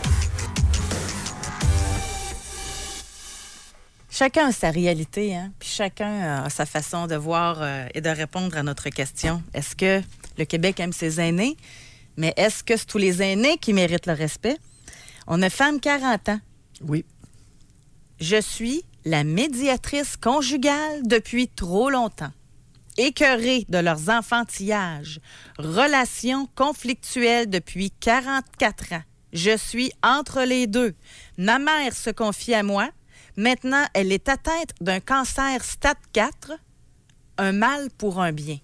Chacun a sa réalité, hein? Puis chacun a sa façon de voir euh, et de répondre à notre question. Est-ce que le Québec aime ses aînés? Mais est-ce que c'est tous les aînés qui méritent le respect? On a femme quarante ans. Oui. Je suis la médiatrice conjugale depuis trop longtemps. Écœurée de leurs enfantillages, relations conflictuelles depuis quarante-quatre ans. Je suis entre les deux. Ma mère se confie à moi. Maintenant, elle est atteinte d'un cancer stade quatre, un mal pour un bien.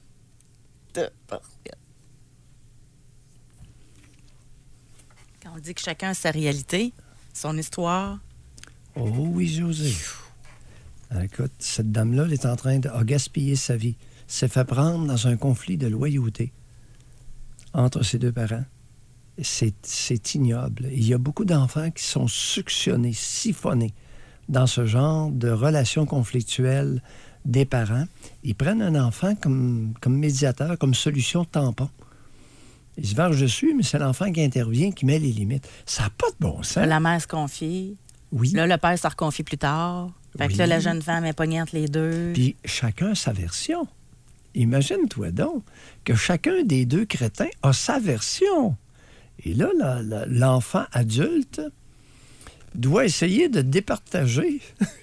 Quand on dit que chacun a sa réalité, son histoire. Oh oui, José. Écoute, cette dame-là, elle est en train de a gaspillé sa vie. S'est fait prendre dans un conflit de loyauté entre ses deux parents. C'est, c'est ignoble. Il y a beaucoup d'enfants qui sont suctionnés, siphonnés dans ce genre de relations conflictuelles des parents. Ils prennent un enfant comme, comme médiateur, comme solution tampon. Ils se vergent dessus, mais c'est l'enfant qui intervient, qui met les limites. Ça n'a pas de bon sens. La mère se confie. Oui. Là, le père se reconfie plus tard. Fait Oui. que là, la jeune femme est pognée entre les deux. Puis chacun a sa version. Imagine-toi donc que chacun des deux crétins a sa version. Et là, la, la, l'enfant adulte doit essayer de départager.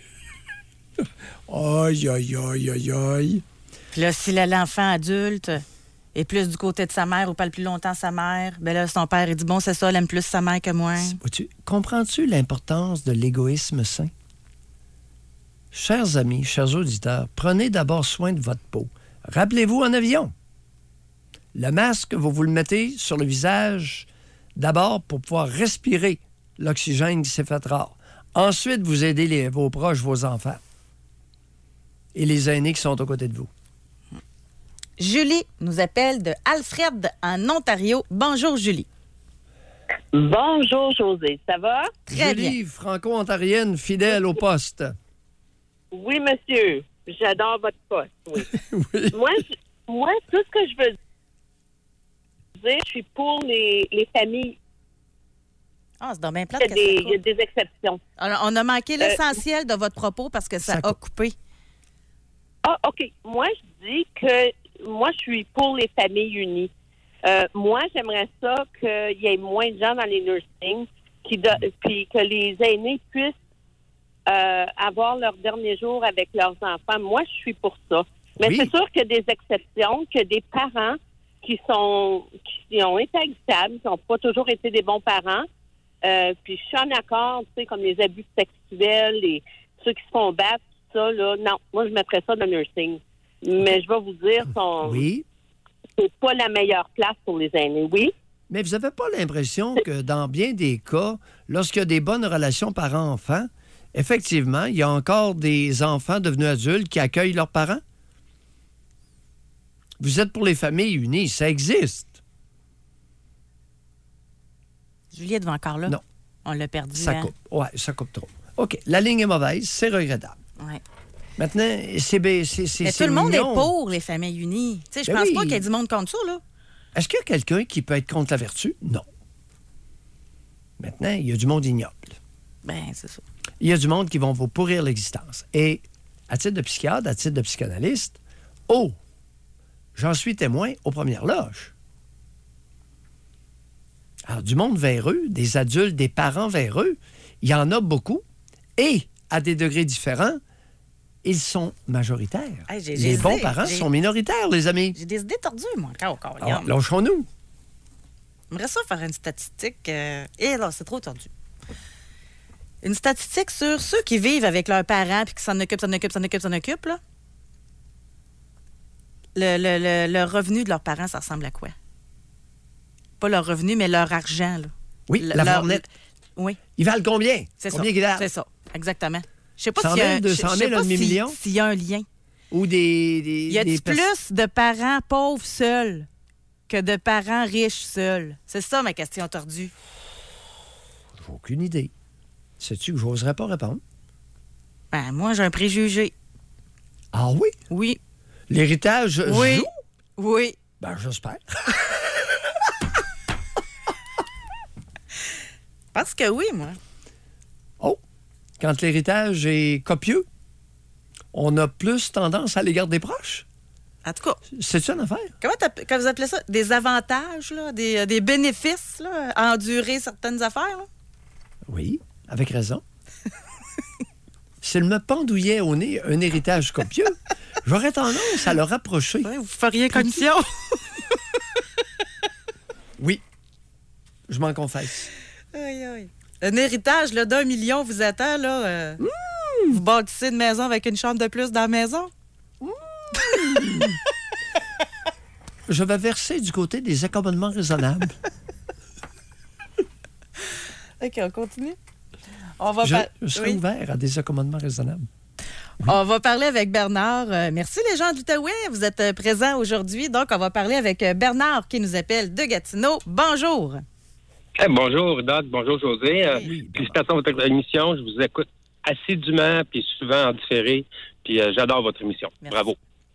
Aïe, aïe, aïe, aïe, aïe. Puis là, si là, l'enfant adulte est plus du côté de sa mère ou parle plus longtemps sa mère, ben là, son père, il dit, bon, c'est ça, elle aime plus sa mère que moi. Tu, comprends-tu l'importance de l'égoïsme sain? Chers amis, chers auditeurs, prenez d'abord soin de votre peau. Rappelez-vous en avion. Le masque, vous vous le mettez sur le visage d'abord pour pouvoir respirer l'oxygène qui s'est fait rare. Ensuite, vous aidez les, vos proches, vos enfants et les aînés qui sont aux côtés de vous. Julie nous appelle de Alfred en Ontario. Bonjour, Julie. Bonjour, José. Ça va? Très Julie, bien. franco-ontarienne, fidèle au poste. Oui, monsieur. J'adore votre poste, oui. Oui. Moi, je- moi, tout ce que je veux dire, je suis pour les, les familles. Ah, c'est donc bien plate Il y a que ça des, coupe. il y a des exceptions. Alors, on a manqué Euh, l'essentiel de votre propos parce que ça, Ça a coupé. Ah, OK. Moi, je dis que moi, je suis pour les familles unies. Euh, moi, j'aimerais ça qu'il y ait moins de gens dans les nursing, qui do- puis que les aînés puissent euh, avoir leur dernier jour avec leurs enfants. Moi, je suis pour ça. Mais Oui. c'est sûr qu'il y a des exceptions, que des parents qui sont qui ont été haïssables, qui n'ont pas toujours été des bons parents. Euh, puis je suis en accord, tu sais, comme les abus sexuels, les, ceux qui se font battre, tout ça, là, non, moi, je mettrais ça dans le nursing. Mais je vais vous dire, son... Oui. c'est pas la meilleure place pour les aînés, oui. Mais vous n'avez pas l'impression que dans bien des cas, lorsqu'il y a des bonnes relations parents-enfants, effectivement, il y a encore des enfants devenus adultes qui accueillent leurs parents? Vous êtes pour les familles unies, ça existe. Juliette va encore là? Non. On l'a perdu. Ça hein? coupe. Oui, ça coupe trop. OK, la ligne est mauvaise, c'est regrettable. Ouais. Maintenant, c'est bé- c'est c'est Mais c'est tout le monde mignon. est pour les familles unies. Tu sais, je Ben pense oui. pas qu'il y ait du monde contre ça, là. Est-ce qu'il y a quelqu'un qui peut être contre la vertu? Non. Maintenant, il y a du monde ignoble. Ben, c'est ça. Il y a du monde qui vont vous pourrir l'existence. Et à titre de psychiatre, à titre de psychanalyste, oh, j'en suis témoin aux premières loges. Alors, du monde véreux, des adultes, des parents véreux, il y en a beaucoup. Et, à des degrés différents, ils sont majoritaires. Hey, j'ai- les j'ai bons des- parents j'ai- sont minoritaires, les amis. J'ai des idées tordues, moi, encore. encore. Alors, lâchons-nous. J'aimerais ça faire une statistique. euh, Et là, c'est trop tordu. Une statistique sur ceux qui vivent avec leurs parents puis qui s'en occupent, s'en occupent, s'en occupent, s'en occupent, là. Le, le, le, le revenu de leurs parents, ça ressemble à quoi? Pas leur revenu, mais leur argent, là. Oui, Le- la leur- valeur nette. Oui. Ils valent combien? C'est ça. Combien qu'ils valent? C'est ça, exactement. Je sais pas cent s'il y a un- mille, deux cents je- je sais mille, pas un si- demi-million? s'il y a un lien. Ou des... des Y a-t-il des pers- plus de parents pauvres seuls que de parents riches seuls? C'est ça ma question tordue. J'ai aucune idée. Sais-tu que j'oserais pas répondre? Ben, moi, j'ai un préjugé. Ah oui? Oui. L'héritage Oui. joue? Oui. Ben, j'espère. Parce que oui, moi. Oh, quand l'héritage est copieux, on a plus tendance à l'égard des proches. En tout cas. C'est-tu une affaire? Comment, t'app- comment vous appelez ça? Des avantages, là? Des, euh, des bénéfices, là? À endurer certaines affaires, là? Oui, avec raison. S'il me pendouillait au nez un héritage copieux, j'aurais tendance à le rapprocher. Oui, vous feriez commission. Oui, je m'en confesse. Aïe, aïe. Un héritage là, d'un million vous attend, là. euh, Vous bâtissez une maison avec une chambre de plus dans la maison? Je vais verser du côté des accommodements raisonnables. OK, on continue. On va Je, par- je serais oui. ouvert à des accommodements raisonnables. On va parler avec Bernard. Euh, merci les gens de l'Outaouais. Vous êtes euh, présents aujourd'hui. Donc, on va parler avec euh, Bernard qui nous appelle de Gatineau. Bonjour. Eh, bonjour, Doc. Bonjour, José. Euh, félicitations pour votre émission. Je vous écoute assidûment puis souvent en différé. Puis euh, j'adore votre émission. Bravo.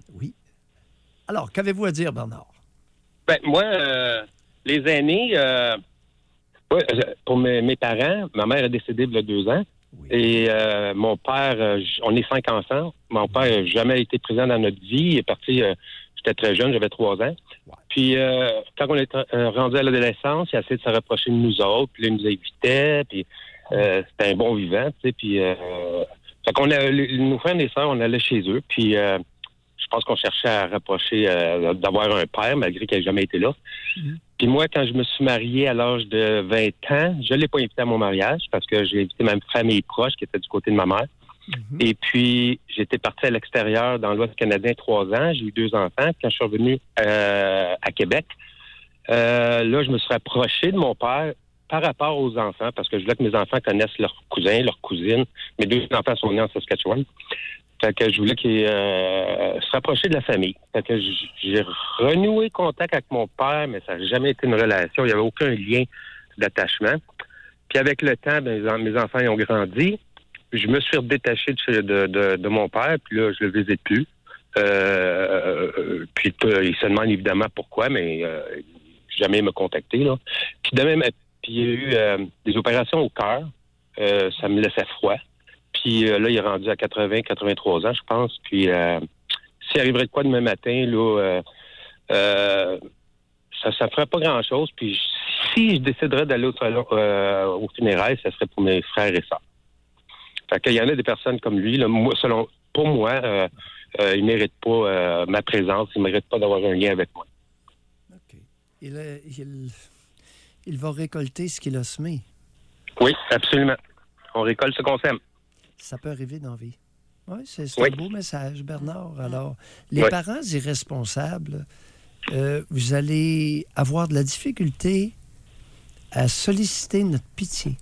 Alors, qu'avez-vous à dire, Bernard? Ben, moi, euh, les aînés, euh, ouais, euh, pour mes, mes parents, ma mère est décédée il y a deux ans. Et euh, mon père, euh, j- on est cinq enfants. Mon père n'a jamais été présent dans notre vie. Il est parti, euh, j'étais très jeune, j'avais trois ans. Puis euh, quand on est euh, rendu à l'adolescence, il a essayé de se rapprocher de nous autres. Puis là, il nous invitait. Puis euh, c'était un bon vivant, tu sais. Puis euh, fait qu'on a, les- nos frères et sœurs, on allait chez eux. Puis euh, je pense qu'on cherchait à rapprocher, euh, d'avoir un père, malgré qu'il n'ait jamais été là. Puis moi, quand je me suis marié à l'âge de vingt ans, je ne l'ai pas invité à mon mariage parce que j'ai invité ma famille proche qui était du côté de ma mère. Et puis, j'étais parti à l'extérieur dans l'Ouest canadien trois ans. J'ai eu deux enfants. Quand je suis revenu euh, à Québec, euh, là, je me suis rapproché de mon père par rapport aux enfants parce que je voulais que mes enfants connaissent leurs cousins, leurs cousines. Mes deux enfants sont nés en Saskatchewan. Fait que je voulais qu'ils euh, se rapprocher de la famille. Fait que j- j'ai renoué contact avec mon père, mais ça n'a jamais été une relation. Il n'y avait aucun lien d'attachement. Puis avec le temps, ben, mes en- mes enfants ils ont grandi. Je me suis redétaché de, chez- de, de, de mon père, puis là, je le visite plus. Euh, euh, puis euh, il se demande évidemment pourquoi, mais euh, jamais me contacté. Là. Puis de même, puis il y a eu euh, des opérations au cœur. Euh, ça me laissait froid. Puis euh, là, il est rendu à quatre-vingts, quatre-vingt-trois ans, je pense. Puis euh, s'il arriverait de quoi demain matin, là, euh, euh, ça ne ferait pas grand-chose. Puis si je déciderais d'aller au, salon, euh, au funérailles, ça serait pour mes frères et sœurs. Fait qu'il y en a des personnes comme lui. Là, moi, selon, pour moi, euh, euh, il ne mérite pas euh, ma présence. Il ne mérite pas d'avoir un lien avec moi. Il, euh, il, il va récolter ce qu'il a semé. Oui, absolument. On récolte ce qu'on sème. Ça peut arriver dans la vie. Oui, c'est, c'est Oui. un beau message, Bernard. Alors, les Oui. parents irresponsables, euh, vous allez avoir de la difficulté à solliciter notre pitié.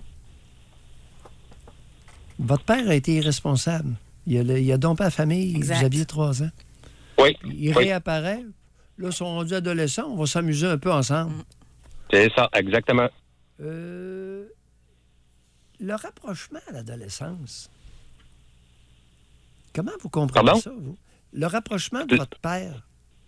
Votre père a été irresponsable. Il a, le- il a dompé la famille. Exact. Vous aviez trois ans. Oui. Il Oui. réapparaît. Là, ils sont rendus adolescents. On va s'amuser un peu ensemble. C'est ça, exactement. Euh, le rapprochement à l'adolescence. Comment vous comprenez Pardon? ça, vous? Le rapprochement de votre père.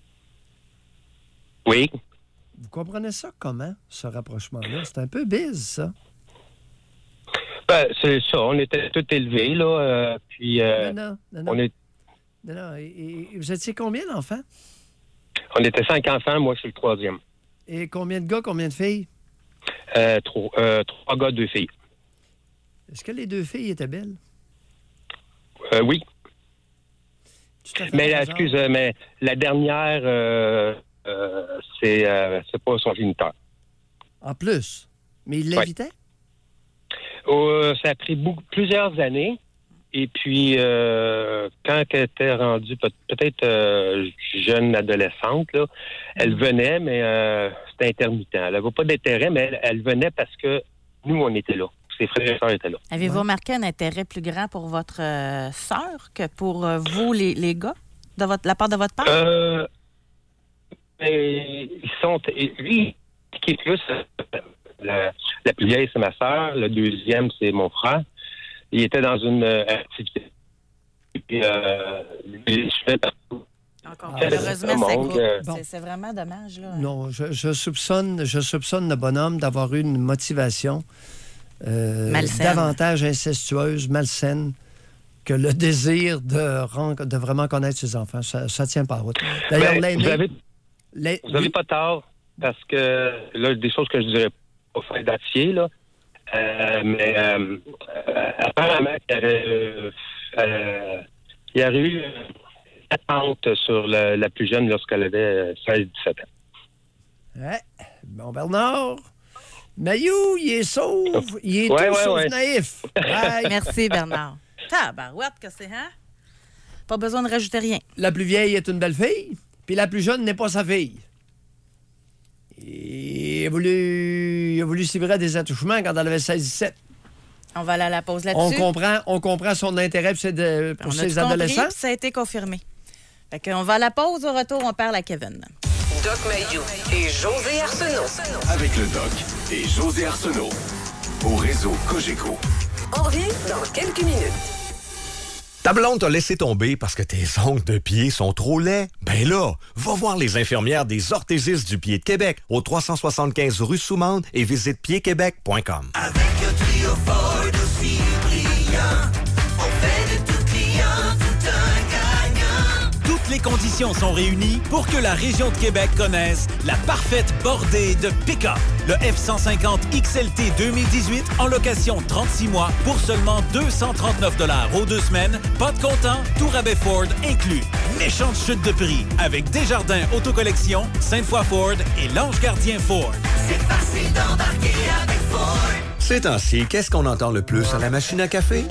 Oui. Vous comprenez ça comment, ce rapprochement-là? C'est un peu bise, ça. Ben, c'est ça. On était tous élevés, là. euh, puis, euh, non, non, non, non. on, est, Non, non, et- et vous étiez combien d'enfants? on était cinq enfants. Moi, je suis le troisième. Et combien de gars, combien de filles? Euh, trois, euh, trois gars, deux filles. Est-ce que les deux filles étaient belles? Euh, oui. Tout à fait Mais, par excuse, hasard. euh, mais la dernière, euh, euh, c'est, euh, c'est pas son géniteur. En plus. Mais il l'invitait? Euh, ça a pris beaucoup, plusieurs années. Et puis, euh, quand elle était rendue peut- peut-être euh, jeune adolescente, là, elle venait, mais euh, c'était intermittent. Elle n'avait pas d'intérêt, mais elle, elle venait parce que nous, on était là. Ses frères et sœurs étaient là. Avez-vous remarqué un intérêt plus grand pour votre euh, sœur que pour euh, vous, les, les gars, de votre, la part de votre père? Euh, et ils sont. et lui, qui est plus. euh, La, la plus vieille, c'est ma sœur. Le deuxième, c'est mon frère. Il était dans une euh, activité. Et puis, euh, lui, je fais partout. Encore Quel malheureusement, ça monde, coupe. euh, C'est, c'est vraiment dommage. Là. Non, je, je soupçonne, je soupçonne le bonhomme d'avoir eu une motivation euh, Malsaine. davantage incestueuse, malsaine, que le désir de, ren- de vraiment connaître ses enfants. Ça ne tient pas à route. D'ailleurs, Ben, l'aîné... vous avez, l'ai- vous avez pas tort, parce que là, des choses que je dirais pas faire d'affier, là. Euh, mais euh, euh, apparemment, il y aurait, euh, euh, il y aurait eu une attente sur la, la plus jeune lorsqu'elle avait seize dix-sept ans. Ouais. Bon, Bernard, Mayou, il est sauve, il est Ouais, tout ouais, sauf ouais. naïf. Ouais. Merci, Bernard. Tabarouette, que c'est, hein? Pas besoin de rajouter rien. La plus vieille est une belle fille, puis la plus jeune n'est pas sa fille. Il a voulu, il a voulu s'y livrer à des attouchements quand elle avait seize dix-sept. On va aller à la pause On là-dessus. comprend, on comprend son intérêt pour ses, de- pour On a ses tout compris, adolescents. puis ça a été confirmé. Fait qu'on va à la pause. Au retour, on parle à Kevin. Doc Mayou et José Arsenault. Avec le Doc et José Arsenault. Au réseau Cogeco. On revient dans quelques minutes. Ta blonde t'a laissé tomber parce que tes ongles de pied sont trop laids? Ben là, va voir les infirmières des orthésistes du pied de Québec au trois cent soixante-quinze rue Soumande et visite pied québec point com. Avec un trio Ford aussi brillant, on fait de tout client tout un gagnant. Toutes les conditions sont réunies pour que la région de Québec connaisse la parfaite bordée de pick-up. Le F cent cinquante X L T deux mille dix-huit en location trente-six mois pour seulement deux cent trente-neuf dollars aux deux semaines. Pas de comptant, tout rabais Ford inclus. Méchante chute de prix avec Desjardins Autocollection, Sainte-Foy Ford et l'Ange Gardien Ford. C'est facile d'embarquer avec Ford. Ces temps-ci, qu'est-ce qu'on entend le plus à la machine à café?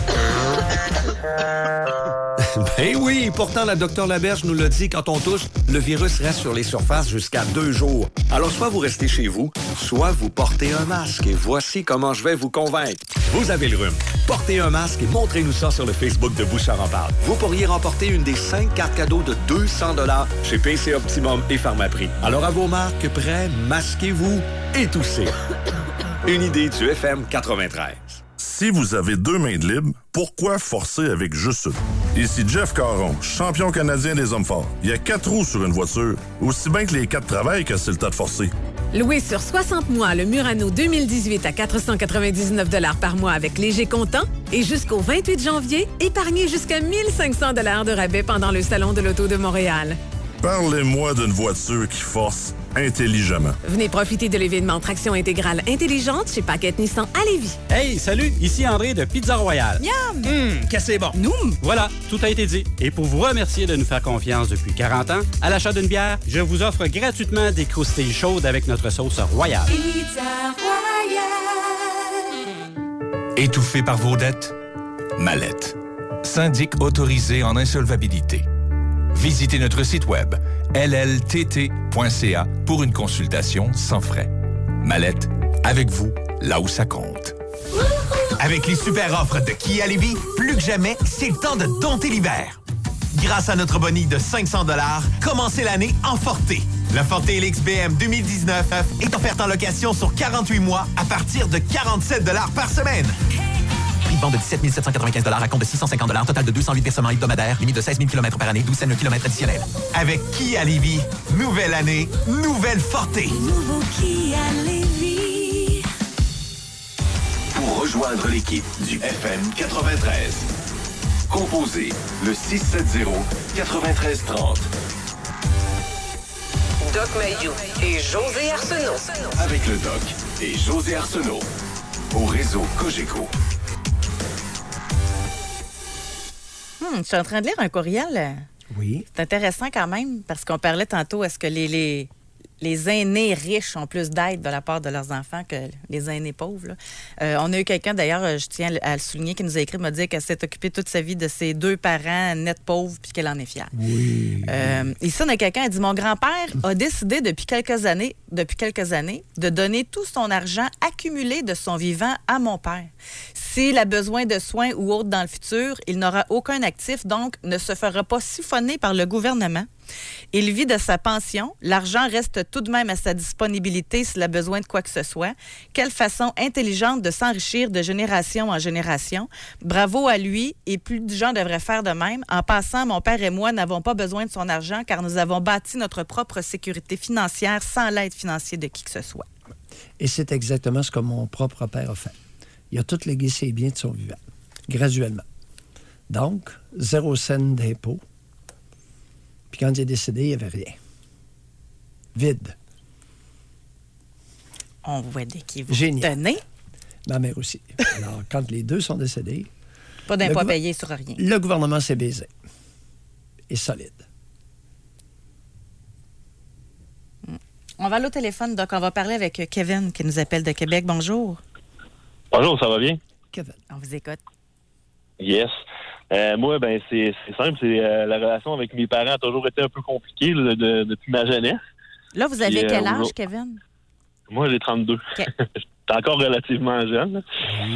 Ben oui, pourtant la docteur Laberge nous l'a dit, quand on touche, le virus reste sur les surfaces jusqu'à deux jours. Alors soit vous restez chez vous, soit vous portez un masque. Et voici comment je vais vous convaincre. Vous avez le rhume. Portez un masque et montrez-nous ça sur le Facebook de Bouchard en parle. Vous pourriez remporter une des cinq cartes cadeaux de deux cents dollars chez P C Optimum et Pharmaprix. Alors à vos marques, prêts, masquez-vous et toussez. Une idée du F M quatre-vingt-treize. Si vous avez deux mains de libre, pourquoi forcer avec juste une? Ici Jeff Caron, champion canadien des hommes forts. Il y a quatre roues sur une voiture. Aussi bien que les quatre travaillent que c'est le temps de forcer. Loué sur soixante mois, le Murano deux mille dix-huit à quatre cent quatre-vingt-dix-neuf dollars par mois avec léger comptant et jusqu'au vingt-huit janvier, épargnez jusqu'à mille cinq cents dollars de rabais pendant le Salon de l'Auto de Montréal. Parlez-moi d'une voiture qui force intelligemment. Venez profiter de l'événement Traction intégrale intelligente chez Paquette Nissan à Lévis. Hey, salut, ici André de Pizza Royale. Miam! Hum, qu'est-ce que c'est bon. Noum! Voilà, tout a été dit. Et pour vous remercier de nous faire confiance depuis quarante ans, à l'achat d'une bière, je vous offre gratuitement des croustilles chaudes avec notre sauce royale. Pizza Royale. Étouffé par vos dettes? Mallette. syndic autorisé en insolvabilité. Visitez notre site web l l t t point c a pour une consultation sans frais. Mallette, avec vous, là où ça compte. Avec les super offres de Kia Lévis, plus que jamais, c'est le temps de dompter l'hiver. Grâce à notre boni de cinq cents dollars, commencez l'année en Forte. La Forte L X B M deux mille dix-neuf est offerte en location sur quarante-huit mois à partir de quarante-sept dollars par semaine. Prix de vente de dix-sept mille sept cent quatre-vingt-quinze dollars à compte de six cent cinquante dollars, total de deux cent huit versements hebdomadaires, limite de seize mille kilomètres par année, douze cents le kilomètre additionnel. Avec Kia Lévis, nouvelle année, nouvelle Forte. Nouveau Kia Lévis. Pour rejoindre l'équipe du F M quatre-vingt-treize, composez le six sept zéro, neuf trois trois zéro. Doc Mayou et José Arsenault. Avec le Doc et José Arsenault. Au réseau Cogeco. Hmm, je suis en train de lire un courriel. Oui. C'est intéressant quand même, parce qu'on parlait tantôt, est-ce que les, les, les aînés riches ont plus d'aide de la part de leurs enfants que les aînés pauvres? Là. Euh, on a eu quelqu'un, d'ailleurs, je tiens à le souligner, qui nous a écrit, m'a dit qu'elle s'est occupée toute sa vie de ses deux parents nets pauvres, puis qu'elle en est fière. Oui. Euh, ici, on a quelqu'un qui dit, mon grand-père a décidé depuis quelques années, depuis quelques années, de donner tout son argent accumulé de son vivant à mon père. S'il a besoin de soins ou autre dans le futur, il n'aura aucun actif, donc ne se fera pas siphonner par le gouvernement. Il vit de sa pension. L'argent reste tout de même à sa disponibilité s'il a besoin de quoi que ce soit. Quelle façon intelligente de s'enrichir de génération en génération. Bravo à lui, et plus de gens devraient faire de même. En passant, mon père et moi n'avons pas besoin de son argent car nous avons bâti notre propre sécurité financière sans l'aide financière de qui que ce soit. Et c'est exactement ce que mon propre père a fait. Il a tout légué ses biens de son vivant, graduellement. Donc, zéro cent d'impôt. Puis quand il est décédé, il n'y avait rien. Vide. On voit dès qu'il vous Génial. tenez. Ma mère aussi. Alors, quand les deux sont décédés... Pas d'impôt le gouver- payé sur rien. Le gouvernement s'est baisé. Et solide. On va aller au téléphone, donc on va parler avec Kevin qui nous appelle de Québec. Bonjour. Bonjour, ça va bien? Kevin. On vous écoute. Yes. Euh, moi, ben c'est c'est simple. C'est euh, la relation avec mes parents a toujours été un peu compliquée là, de- depuis ma jeunesse. Là, vous avez Puis, euh, quel âge, aujourd'hui- Kevin? Moi, j'ai trente-deux. OK. J'étais encore relativement jeune. là.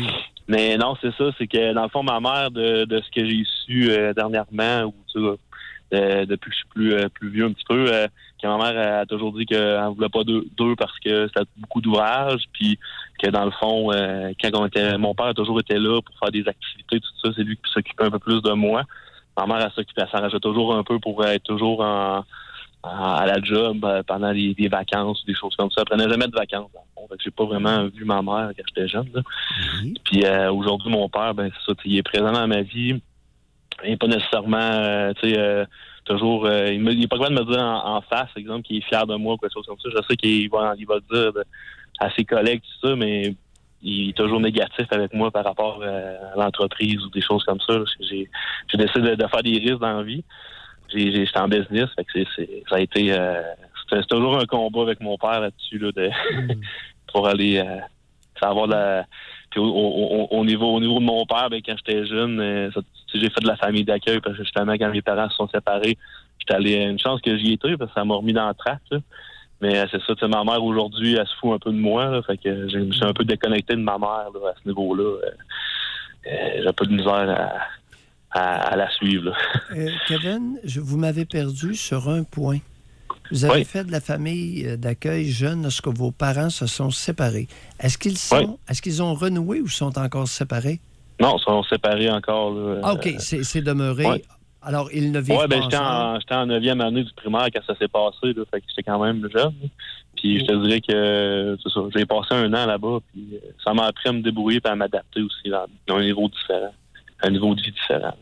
Mais non, c'est ça. C'est que, dans le fond, ma mère, de, de ce que j'ai su euh, dernièrement, ou tu sais, euh, depuis que je suis plus, euh, plus vieux un petit peu, euh, que ma mère a toujours dit qu'elle ne voulait pas deux, deux parce que c'était beaucoup d'ouvrages, puis que dans le fond, euh, quand on était, mon père a toujours été là pour faire des activités, tout ça, c'est lui qui s'occupait un peu plus de moi. Ma mère, elle s'occupait, elle s'arrangeait toujours un peu pour être toujours en, en- à la job euh, pendant les, des vacances ou des choses comme ça. Elle prenait jamais de vacances. Dans le fond. Fait que j'ai pas vraiment vu ma mère quand j'étais jeune. Là. Puis euh, aujourd'hui, mon père, ben c'est ça, il est présent dans ma vie. Il n'est pas nécessairement, euh, tu sais, euh, toujours, euh, il n'est pas capable de me dire en, en face, par exemple, qu'il est fier de moi ou quelque chose comme ça. Je sais qu'il va, il va le dire de- à ses collègues, tout ça, mais il est toujours négatif avec moi par rapport euh, à l'entreprise ou des choses comme ça. là. J'ai, j'ai décidé de, de faire des risques dans la vie. J'ai, j'ai, j'étais en business, fait que c'est, c'est, ça a été, euh, c'est, c'est toujours un combat avec mon père là-dessus, là, de, pour aller euh, savoir la... Puis au, au, au- au niveau, au niveau de mon père, ben, quand j'étais jeune, euh, ça, tu sais, j'ai fait de la famille d'accueil parce que justement, quand mes parents se sont séparés, j'étais allé, une chance que j'y étais parce que ça m'a remis dans la trace. là. Mais euh, c'est ça, tu sais, ma mère aujourd'hui, elle se fout un peu de moi, là, fait que je me suis un peu déconnecté de ma mère là, à ce niveau-là. Euh, euh, j'ai un peu de misère à, à, à la suivre. là. Euh, Kevin, je, vous m'avez perdu sur un point. Vous avez Oui. fait de la famille euh, d'accueil jeune lorsque vos parents se sont séparés. Est-ce qu'ils sont, Oui. est-ce qu'ils ont renoué ou sont encore séparés? Non, ils sont séparés encore. Là, Ah, OK, Euh, c'est, c'est demeuré. ouais. Alors, ils ne vivent Ouais, ben pas j'étais ensemble. en, j'étais en neuvième année du primaire quand ça s'est passé, là, fait que j'étais quand même jeune. là. Puis je te dirais que c'est ça, j'ai passé un an là-bas, puis euh, ça m'a appris à me débrouiller et à m'adapter aussi là, à un niveau différent, à un niveau de vie différent.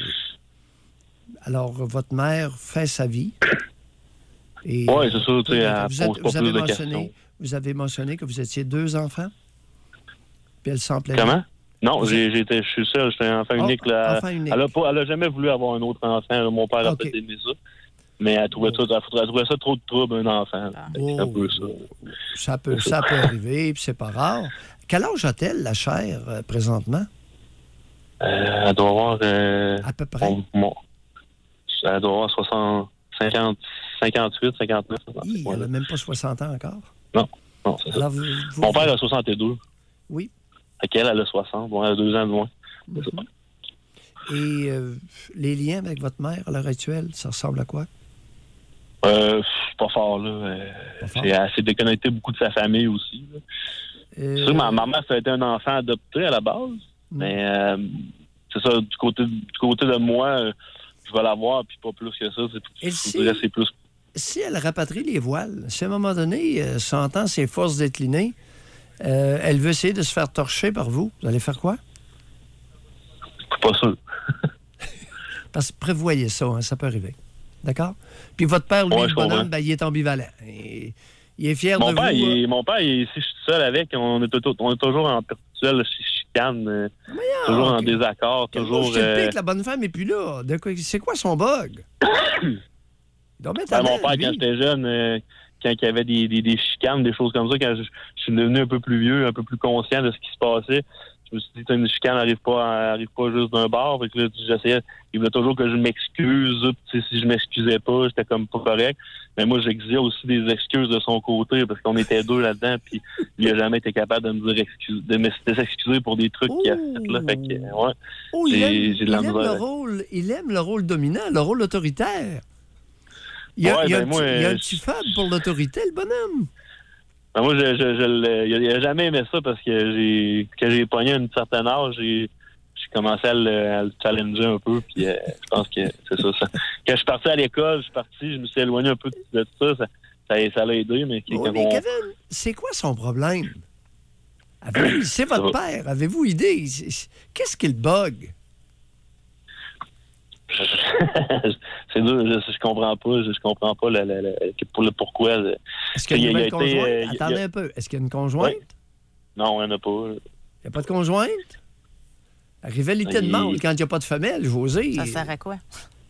Alors, votre mère fait sa vie. Et, Ouais, c'est ça, tu sais, elle vous, êtes- pose pas vous avez plus de mentionné, questions. vous avez mentionné que vous étiez deux enfants. Puis elle s'en plaît. Comment? Non, Vous j'ai, j'étais, je suis seul, j'étais un enfant Oh, unique. Là. enfant unique. Elle a pas, elle a jamais voulu avoir un autre enfant. là. Mon père a Ok. peut-être aimé ça. Mais elle trouvait, tout, elle trouvait- elle trouvait ça trop de trouble, un enfant. là. Fait que c'est un peu ça. Ça peut, ça peut arriver, puis c'est pas rare. Quel âge a-t-elle, la chère, euh, présentement? Euh, elle doit avoir... Euh, à peu près? Mon, mon, elle doit avoir soixante, cinquante, cinquante-huit, cinquante-neuf. Hi, elle n'a même pas soixante ans encore. Non, non, c'est Alors, ça. vous, vous... Mon père a soixante-deux. Oui. Fait qu'elle, elle a soixante. Bon, elle a deux ans de moins. Mm-hmm. Et euh, les liens avec votre mère à l'heure actuelle, ça ressemble à quoi? Euh, pas fort, là. Euh, pas fort. C'est assez déconnecté beaucoup de sa famille aussi. Là. Euh... C'est sûr, ma, ma mère, ça a été un enfant adopté à la base. Mm. Mais euh, c'est ça, du côté, du côté de moi, euh, je vais la voir, puis pas plus que ça. C'est, Et je si, dirais, c'est plus. Si elle rapatrie les voiles, si à un moment donné, euh, sentant ses forces décliner, euh, elle veut essayer de se faire torcher par vous, vous allez faire quoi? Pas sûr. Parce que prévoyez ça, hein, ça peut arriver. D'accord? Puis votre père, lui, ouais, le bonhomme, ben, il est ambivalent. Il, il est fier mon de père, vous. Il est, mon père, il, si je suis seul avec, on est, tout, on est toujours en perpétuelle chicane, euh, toujours okay. en désaccord, Quel toujours... Je euh... pique, la bonne femme n'est plus là. De quoi, c'est quoi son bug? ben, mon père, lui. Quand j'étais jeune, euh, quand il y avait des, des, des chicanes, des choses comme ça, quand je, je suis devenu un peu plus vieux, un peu plus conscient de ce qui se passait, je me suis dit, une chicane n'arrive pas, arrive pas juste d'un bord. Fait que là, j'essayais, il voulait toujours que je m'excuse. Si je m'excusais pas, j'étais comme pas correct. Mais moi, j'exigeais aussi des excuses de son côté parce qu'on était deux là-dedans. Puis il a jamais été capable de me dire excuse, de me s'excuser pour des trucs qu'il a fait là. Fait que, ouais, oh, il aime, j'ai de la il aime le rôle, il aime le rôle dominant, le rôle autoritaire. Il y a, ouais, il y a, ben un, moi, petit, il y a un je... petit faible pour l'autorité, le bonhomme. Ben moi, je, je, je, il a jamais aimé ça parce que j'ai, quand j'ai pogné à un certain âge, j'ai, j'ai commencé à le, à le challenger un peu. Puis euh, je pense que c'est ça, ça. Quand je suis parti à l'école, je suis parti, je me suis éloigné un peu de ça. Ça, ça, ça l'a aidé. Mais, oui, mais on... Kevin, c'est quoi son problème? Avez-vous, c'est votre père. Avez-vous idée? Qu'est-ce qu'il bug? C'est dur, je, je comprends pas, je, je comprends pas le, le, le, pour le pourquoi. Est-ce qu'il y a une conjointe? Été, euh, Attendez a... un peu. Est-ce qu'il y a une conjointe? Oui. Non, il n'y en a pas. Il n'y a pas de conjointe? La rivalité il... de mâle quand il n'y a pas de femelle, José. Ça sert à quoi?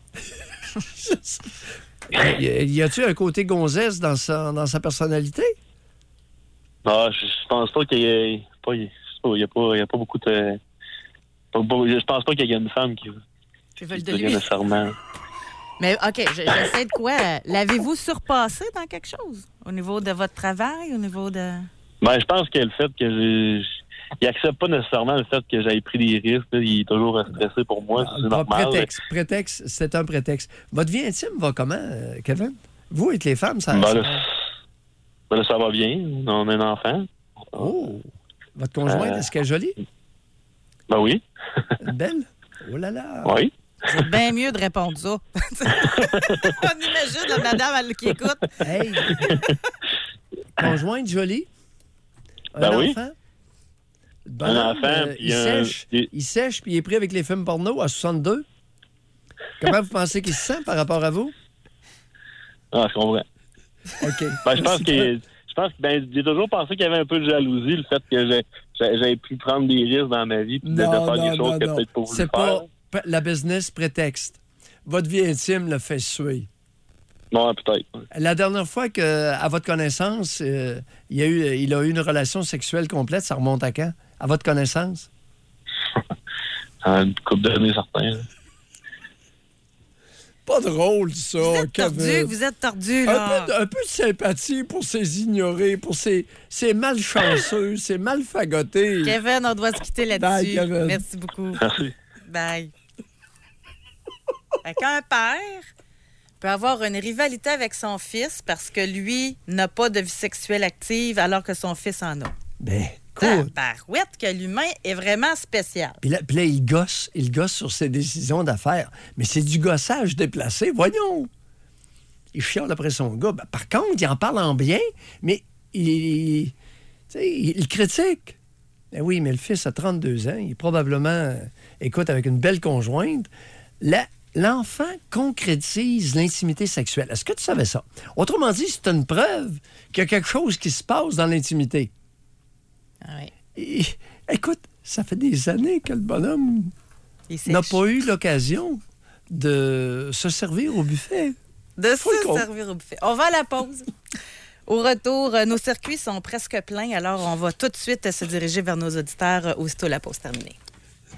y a-t-il un côté gonzesse dans sa, dans sa personnalité? Non, je, je pense pas qu'il y ait pas, il y a pas, il y a pas beaucoup de. Pas, je pense pas qu'il y ait une femme qui. Qui veulent de lui. Nécessairement. Mais OK, j'essaie de quoi? L'avez-vous surpassé dans quelque chose? Au niveau de votre travail, au niveau de... Ben, je pense que le fait que j'ai... Il accepte pas nécessairement le fait que j'aie pris des risques. Là. Il est toujours stressé pour moi. Ah, c'est normal. Prétexte, mais... prétexte, c'est un prétexte. Votre vie intime va comment, Kevin? Vous et les femmes, ça... Ben, là, ben là, ça va bien. On a un enfant. Oh! Votre conjointe, euh... est-ce qu'elle est jolie? Ben oui. Belle? Oh là là! Oui. C'est bien mieux de répondre ça. On imagine la madame elle, qui écoute. Hey! Conjointe jolie? Un ben oui. enfant? Bon, un enfant. Euh, il, un... sèche, il sèche puis il est pris avec les films porno à soixante-deux. Comment vous pensez qu'il se sent par rapport à vous? Ah, je comprends. OK. Ben, je pense que je pense que ben, j'ai toujours pensé qu'il y avait un peu de jalousie, le fait que j'ai, j'avais pu prendre des risques dans ma vie puis de faire non, des choses non, que non. peut-être pas voulu C'est faire. pas la business prétexte. Votre vie intime le fait suer. Non, peut-être. La dernière fois que, à votre connaissance, euh, il, y a eu, il a eu une relation sexuelle complète, ça remonte à quand? À votre connaissance? Une couple d'années, certains. Pas drôle, ça. Vous êtes tordu, vous êtes tordu, là. Un peu, un peu de sympathie pour ces ignorés, pour ces, ces malchanceux, ces malfagotés. Kevin, on doit se quitter là-dessus. Bye, merci beaucoup. Merci. Bye. Quand un père peut avoir une rivalité avec son fils parce que lui n'a pas de vie sexuelle active alors que son fils en a. Ben, cool. Tabarouette que l'humain est vraiment spécial. Puis là, puis là, il gosse, il gosse sur ses décisions d'affaires. Mais c'est du gossage déplacé, voyons. Il chiale après son gars. Ben, par contre, il en parle en bien, mais il, il, il, il critique. Ben oui, mais le fils a trente-deux ans. Il est probablement, euh, écoute, avec une belle conjointe. Là, l'enfant concrétise l'intimité sexuelle. Est-ce que tu savais ça? Autrement dit, c'est une preuve qu'il y a quelque chose qui se passe dans l'intimité. Ah oui. Et, écoute, ça fait des années que le bonhomme n'a pas eu l'occasion de se servir au buffet. De Faut se servir au buffet. On va à la pause. Au retour, nos circuits sont presque pleins, alors on va tout de suite se diriger vers nos auditeurs aussitôt la pause terminée.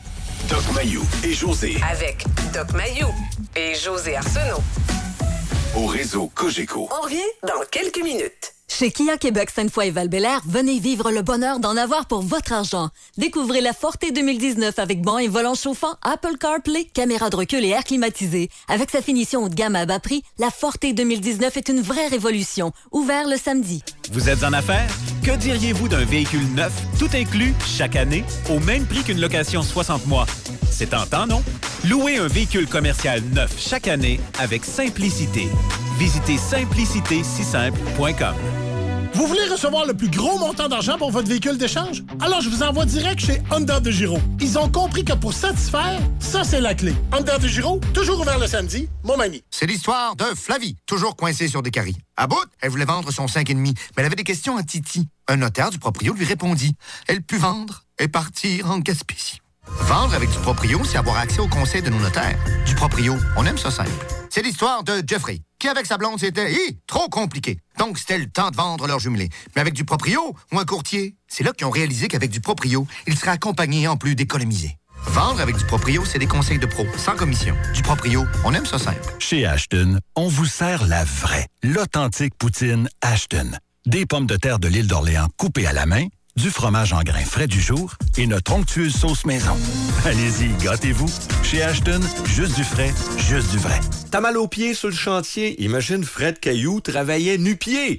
Doc Mayou et José. Avec Doc Mayou et José Arsenault. Au réseau Cogeco. On revient dans quelques minutes. Chez Kia Québec Sainte-Foy et Val-Bélair, venez vivre le bonheur d'en avoir pour votre argent. Découvrez la Forte deux mille dix-neuf avec banc et volant chauffant, Apple CarPlay, caméra de recul et air climatisé. Avec sa finition haut de gamme à bas prix, la Forte deux mille dix-neuf est une vraie révolution. Ouvert le samedi. Vous êtes en affaires? Que diriez-vous d'un véhicule neuf, tout inclus, chaque année, au même prix qu'une location soixante mois? C'est tentant, non? Louez un véhicule commercial neuf chaque année avec simplicité. Visitez simplicité si simple point com. Vous voulez recevoir le plus gros montant d'argent pour votre véhicule d'échange? Alors, je vous envoie direct chez Honda de Giro. Ils ont compris que pour satisfaire, ça, c'est la clé. Honda de Giro, toujours ouvert le samedi, Montmagny. C'est l'histoire de Flavie, toujours coincée sur des caries. À bout, elle voulait vendre son cinq et demi, mais elle avait des questions à Titi. Un notaire du proprio lui répondit. Elle put vendre et partir en Gaspésie. Vendre avec du proprio, c'est avoir accès au conseil de nos notaires. Du proprio, on aime ça simple. C'est l'histoire de Jeffrey, qui avec sa blonde, c'était hi, trop compliqué. Donc, c'était le temps de vendre leur jumelé. Mais avec du proprio ou un courtier, c'est là qu'ils ont réalisé qu'avec du proprio, ils seraient accompagnés en plus d'économiser. Vendre avec du proprio, c'est des conseils de pro, sans commission. Du proprio, on aime ça simple. Chez Ashton, on vous sert la vraie, l'authentique poutine Ashton. Des pommes de terre de l'île d'Orléans coupées à la main, du fromage en grains frais du jour et notre onctueuse sauce maison. Allez-y, gâtez-vous. Chez Ashton, juste du frais, juste du vrai. T'as mal aux pieds sur le chantier? Imagine Fred Caillou travaillait nu-pied.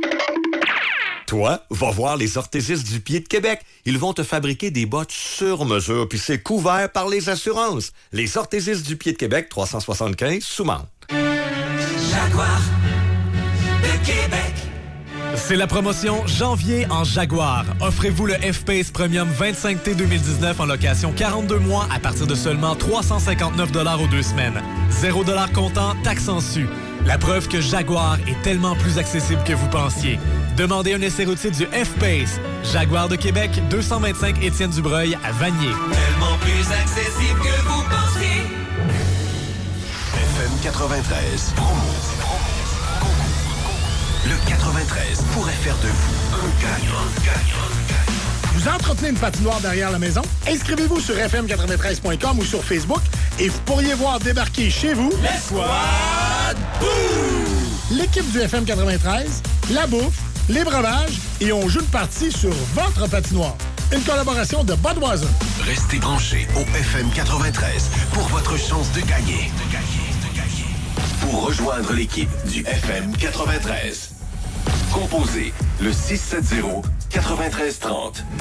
Toi, va voir les orthésistes du pied de Québec. Ils vont te fabriquer des bottes sur mesure, puis c'est couvert par les assurances. Les orthésistes du pied de Québec, trois cent soixante-quinze, Soumande. Jaguar de Québec. C'est la promotion Janvier en Jaguar. Offrez-vous le F-Pace Premium vingt-cinq T deux mille dix-neuf en location quarante-deux mois à partir de seulement trois cent cinquante-neuf dollars aux deux semaines. zéro dollars comptant, taxe en su. La preuve que Jaguar est tellement plus accessible que vous pensiez. Demandez un essai routier du F-Pace. Jaguar de Québec, deux cent vingt-cinq Étienne Dubreuil à Vanier. Tellement plus accessible que vous pensiez. F M quatre-vingt-treize, promo. Le quatre-vingt-treize pourrait faire de vous un gagnant. Vous entretenez une patinoire derrière la maison? Inscrivez-vous sur F M quatre-vingt-treize point com ou sur Facebook et vous pourriez voir débarquer chez vous L'Escouade Bouffe! L'équipe du F M quatre-vingt-treize, la bouffe, les breuvages et on joue une partie sur votre patinoire. Une collaboration de Budweiser. Restez branchés au F M quatre-vingt-treize pour votre chance de gagner. De gagner, de gagner. Pour rejoindre l'équipe du F M quatre-vingt-treize, composez le six sept zéro, neuf trois trois zéro.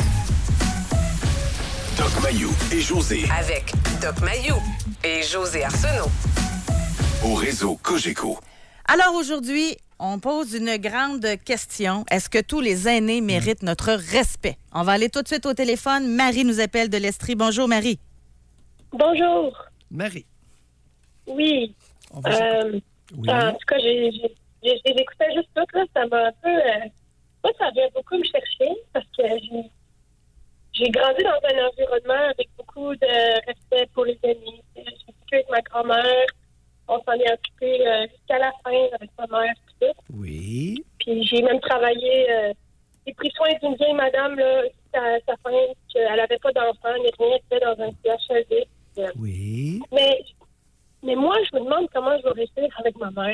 Doc Mayou et José. Avec Doc Mayou et José Arsenault. Au réseau Cogeco. Alors aujourd'hui, on pose une grande question. Est-ce que tous les aînés méritent notre respect? On va aller tout de suite au téléphone. Marie nous appelle de l'Estrie. Bonjour, Marie. Bonjour. Marie. Oui. On va Euh, Oui. En tout cas, j'ai, j'ai, j'ai, j'écoutais juste tout, là. Ça m'a un peu... Euh, moi, ça vient beaucoup me chercher parce que j'ai, j'ai grandi dans un environnement avec beaucoup de respect pour les aînés. J'ai vécu avec ma grand-mère. On s'en est occupé euh, jusqu'à la fin avec ma mère. Tout ça. Oui. Puis j'ai même travaillé... Euh, j'ai pris soin d'une vieille madame, là, jusqu'à sa fin, qu'elle n'avait pas d'enfant, ni rien. Elle était dans un C H L D. Euh, Oui. Mais... Mais moi, je me demande comment je vais réussir avec ma mère.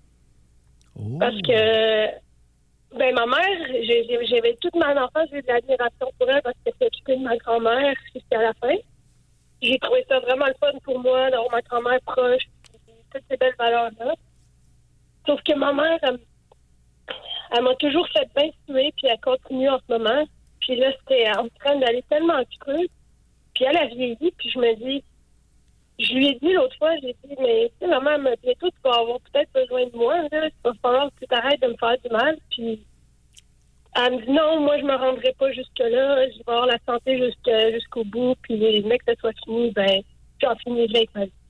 Oh. Parce que, ben, ma mère, j'ai, j'ai, j'avais toute ma enfance, j'ai eu de l'admiration pour elle parce qu'elle s'est occupée de ma grand-mère jusqu'à la fin. J'ai trouvé ça vraiment le fun pour moi d'avoir ma grand-mère proche, toutes ces belles valeurs-là. Sauf que ma mère, elle, elle m'a toujours fait bien suer, puis elle continue en ce moment. Puis là, c'était en train d'aller tellement creux. Puis elle a vieilli, puis je me dis, je lui ai dit l'autre fois, j'ai dit, mais tu sais, maman, elle m'a dit, toi, tu vas avoir peut-être besoin de moi, là. Il va falloir que tu t'arrêtes de me faire du mal. Puis elle me dit, non, moi, je me rendrai pas jusque-là. Je vais avoir la santé jusqu'à, jusqu'au bout. Puis mec, que ça soit fini, ben, j'en finirai avec ma vie.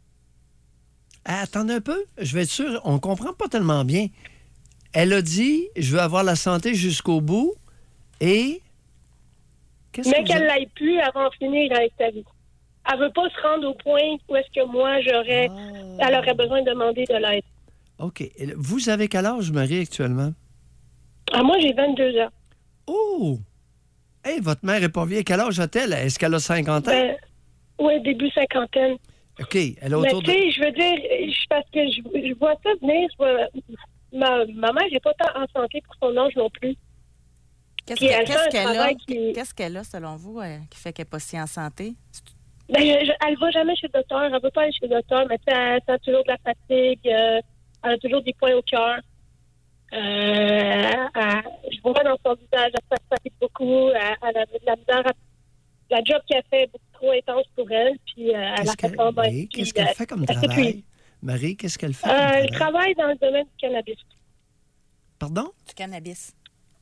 Ah, attendez un peu. Je vais être sûr, on comprend pas tellement bien. Elle a dit, je veux avoir la santé jusqu'au bout et... Qu'est-ce Mais que qu'elle vous... l'aille plus avant de finir avec sa vie. Elle veut pas se rendre au point où est-ce que moi, j'aurais... Ah. Elle aurait besoin de demander de l'aide. OK. Vous avez quel âge, Marie, actuellement? Ah, moi, j'ai vingt-deux ans. Oh! Hey, votre mère est pas vieille. Quel âge a-t-elle? Est-ce qu'elle a cinquante ans? Ben, Oui, début cinquantaine. OK, elle est Mais autour tu de... sais, je veux dire, je- parce que je, je vois ça venir. Je vois, ma, ma mère n'est pas tant en santé pour son âge non plus. Qu'est-ce Puis que- elle fait qu'est-ce un qu'elle a, travail qui- qu'est-ce qu'elle a, selon vous, euh, qui fait qu'elle n'est pas si en santé? Ben, je- je- elle va jamais chez le docteur. Elle ne veut pas aller chez le docteur, mais tu sais, elle, elle a toujours de la fatigue. euh, elle a toujours des points au cœur. Euh, elle- elle- je vois dans son visage, elle se fatigue beaucoup. Elle, elle a de la misère. à- La job qu'elle fait est beaucoup trop intense pour elle. Puis euh, elle a Qu'est-ce fait qu'elle, son bain. oui, Puis, qu'est-ce qu'elle euh, fait comme elle s'épuise. travail? Marie, qu'est-ce qu'elle fait Euh, comme elle travail? travaille dans le domaine du cannabis. Pardon? Du cannabis.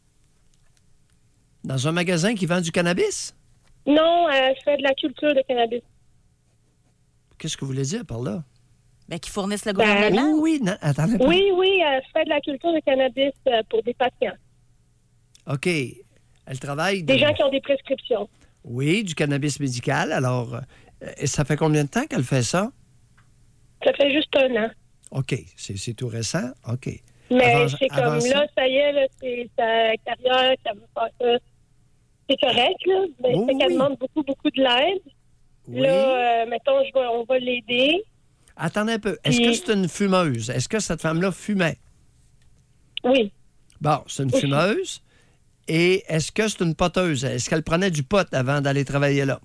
Dans un magasin qui vend du cannabis? Non, elle fait de la culture de cannabis. Qu'est-ce que vous voulez dire par là? Ben, qui fournissent le Ben, gouvernement? Oui, oui, non, attendez pas. Oui, oui, elle fait de la culture de cannabis euh, pour des patients. OK. Elle travaille... Des de- gens qui ont des prescriptions. Oui, du cannabis médical. Alors, euh, et ça fait combien de temps qu'elle fait ça? Ça fait juste un an. OK. C'est, c'est tout récent? OK. Mais Avant- c'est comme avant ça- là, ça y est, là, c'est sa carrière, ça veut faire ça. C'est correct, là. Mais Oui, c'est qu'elle oui. demande beaucoup, beaucoup de l'aide. Oui. Là, euh, mettons, je vais, on va l'aider. Attendez un peu. Est-ce Puis- que c'est une fumeuse? Est-ce que cette femme-là fumait? Oui. Bon, c'est une Oui. fumeuse. Et est-ce que c'est une poteuse? Est-ce qu'elle prenait du pot avant d'aller travailler là?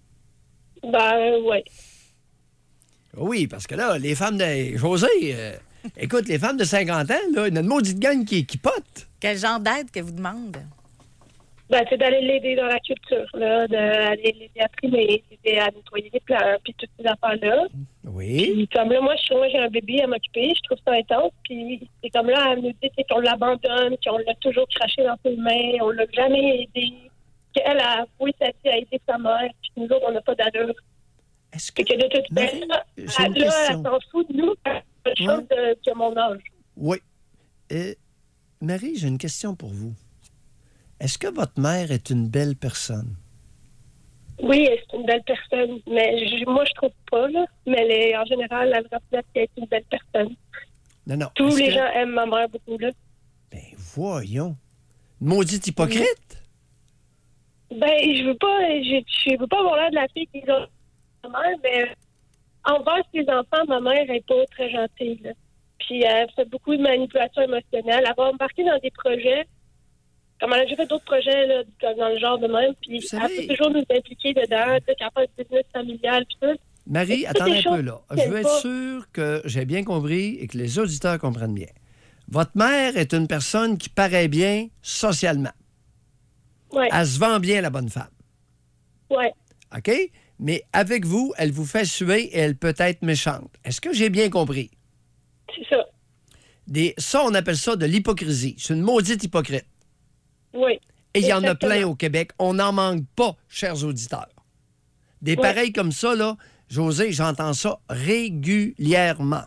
Ben, oui. Oui, parce que là, les femmes de... José, euh, écoute, les femmes de cinquante ans, là, il y a une maudite gang qui, qui pote. Quel genre d'aide qu'elle vous demande? Ben, c'est d'aller l'aider dans la culture, là, d'aller l'aider à trimer, l'aider à nettoyer les plantes, puis toutes ces affaires-là. Oui. Puis comme là, moi, je, moi, j'ai un bébé à m'occuper, je trouve ça intense. Puis c'est comme là, elle nous dit c'est qu'on l'abandonne, qu'on l'a toujours craché dans ses mains, on l'a jamais aidé, qu'elle a avoué sa vie à aider sa mère, puis nous autres, on n'a pas d'allure. Est-ce que... que de toute façon, j'ai elle, une là, question. elle s'en fout de nous, elle a une chance de, que mon âge. Oui. Euh, Marie, j'ai une question pour vous. Est-ce que votre mère est une belle personne? Oui, c'est une belle personne, mais je- moi, je trouve pas, là. Mais elle est- en général, elle reflète qu'elle est une belle personne. Non, non. Tous Est-ce les que- gens aiment ma mère beaucoup, là. Voyons. Maudite hypocrite? Ben, je veux pas, je, je veux pas avoir l'air de la fille qui est ma mère, mais envers ses enfants, ma mère est pas très gentille, là. Puis elle fait beaucoup de manipulation émotionnelle. Elle va embarquer dans des projets, comme elle a déjà fait d'autres projets, là, comme dans le genre de même, puis elle savez- peut toujours nous impliquer dedans, tu sais, qu'elle fait du business familial, puis tout. Marie, Toutes attendez les un choses peu là. Je qu'elle veux être pas. sûr que j'ai bien compris et que les auditeurs comprennent bien. Votre mère est une personne qui paraît bien socialement. Ouais. Elle se vend bien, la bonne femme. Ouais. OK? Mais avec vous, elle vous fait suer et elle peut être méchante. Est-ce que j'ai bien compris? C'est ça. Des, ça, on appelle ça de l'hypocrisie. C'est une maudite hypocrite. Oui. Et il y en a Exactement. plein au Québec. On n'en manque pas, chers auditeurs. Des Ouais. pareils comme ça, là, José, j'entends ça régulièrement.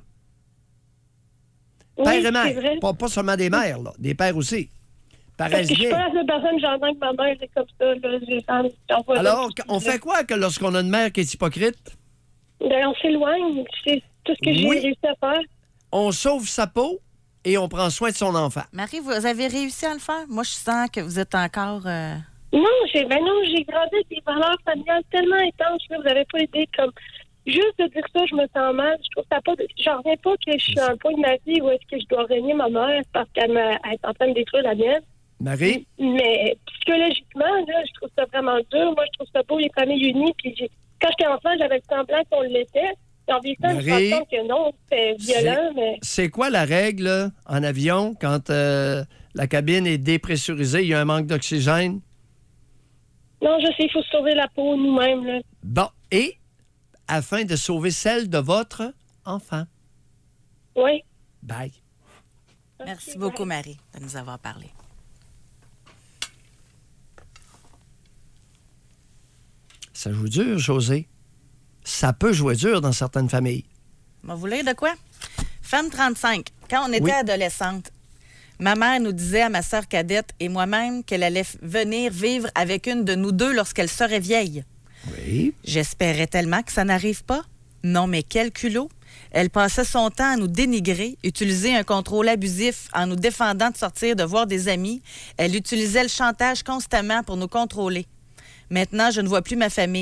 Oui, Père et c'est mère. vrai. Pas, pas seulement des mères, là. Des pères aussi. Parce Paraissent que je suis bien. pas la seule personne, j'entends que ma mère est comme ça, là. J'ai- j'en- j'en vois Alors, d'autres. on fait quoi que lorsqu'on a une mère qui est hypocrite? Ben, on s'éloigne. C'est tout ce que j'ai Oui. réussi à faire. On sauve sa peau et on prend soin de son enfant. Marie, vous avez réussi à le faire? Moi, je sens que vous êtes encore... euh, Non, j'ai ben non, j'ai grandi avec des valeurs familiales tellement intenses. Là, vous n'avez pas idée comme. Juste de dire ça, je me sens mal. Je trouve ça pas. de- J'en reviens pas que je suis à un point de ma vie où est-ce que je dois renier ma mère parce qu'elle m'a- elle est en train de détruire la mienne. Marie? Mais psychologiquement, là, je trouve ça vraiment dur. Moi, je trouve ça beau, les familles unies. Puis j'ai- quand j'étais enfant, j'avais le semblant qu'on l'était. Et en vieillissant, je me Marie, rends compte que non, c'était violent, mais. C'est quoi la règle là, en avion quand euh, la cabine est dépressurisée, il y a un manque d'oxygène? Non, je sais, il faut sauver la peau nous-mêmes, là. Bon, et afin de sauver celle de votre enfant. Oui. Bye. Merci beaucoup, Marie, de nous avoir parlé. Ça joue dur, José. Ça peut jouer dur dans certaines familles. On va vous lire de quoi? Femme trente-cinq. Quand on était Oui. adolescente, ma mère nous disait à ma sœur cadette et moi-même qu'elle allait f- venir vivre avec une de nous deux lorsqu'elle serait vieille. Oui. J'espérais tellement que ça n'arrive pas. Non, mais quel culot. Elle passait son temps à nous dénigrer, utiliser un contrôle abusif en nous défendant de sortir, de voir des amis. Elle utilisait le chantage constamment pour nous contrôler. Maintenant, je ne vois plus ma famille.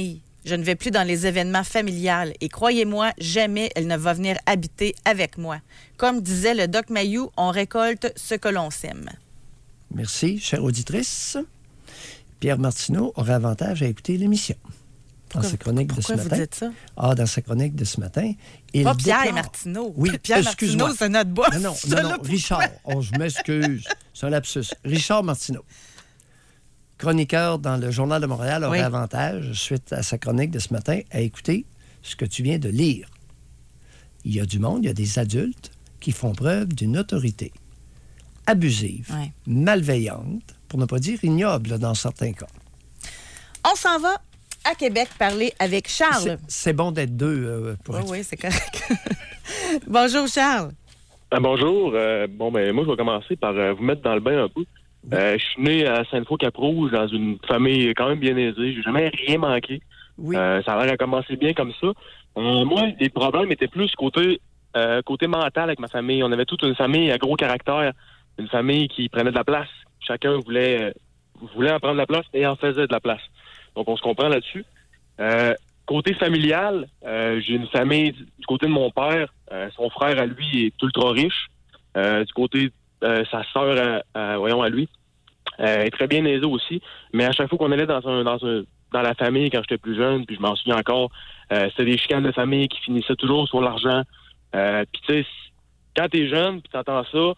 Je ne vais plus dans les événements familiales et croyez-moi, jamais elle ne va venir habiter avec moi. Comme disait le Doc Mayou, on récolte ce que l'on sème. Merci, chère auditrice. Pierre Martineau aura avantage à écouter l'émission. Dans Pourquoi, sa chronique de ce pourquoi vous matin. dites ça? Ah, dans sa chronique de ce matin. Il Pas Pierre déclare... Martineau. Oui, Pierre excuse-moi. Martineau, c'est notre boss. Non, non, Ça, non, là, non, Richard. Oh, je m'excuse. C'est un lapsus. Richard Martineau, chroniqueur dans le Journal de Montréal, aurait Oui. avantage, suite à sa chronique de ce matin, à écouter ce que tu viens de lire. Il y a du monde, il y a des adultes qui font preuve d'une autorité abusive, Ouais. malveillante, pour ne pas dire ignoble dans certains cas. On s'en va à Québec parler avec Charles. C'est- C'est bon d'être deux euh, pour Oui, être... oui, c'est correct. Bonjour, Charles. Ah, bonjour. Euh, bon, ben moi, je vais commencer par euh, vous mettre dans le bain un peu. Euh, je suis né à Sainte-Foy-Cap-Rouge dans une famille quand même bien aisée. J'ai jamais rien manqué. Euh, ça a l'air à commencer bien comme ça. Euh, moi, les problèmes étaient plus côté euh, côté mental avec ma famille. On avait toute une famille à gros caractère, une famille qui prenait de la place. Chacun voulait euh, voulait en prendre de la place et en faisait de la place. Donc, on se comprend là-dessus. Euh, côté familial, euh, j'ai une famille du du côté de mon père. Euh, son frère, à lui, est ultra riche. Euh, du côté euh, sa sœur, à, à- voyons, à lui, euh, est très bien aisée aussi. Mais à chaque fois qu'on allait dans un dans un dans la famille quand j'étais plus jeune, puis je m'en souviens encore, euh, c'était des chicanes de famille qui finissaient toujours sur l'argent. Euh, puis tu sais, quand t'es jeune, puis t'entends ça,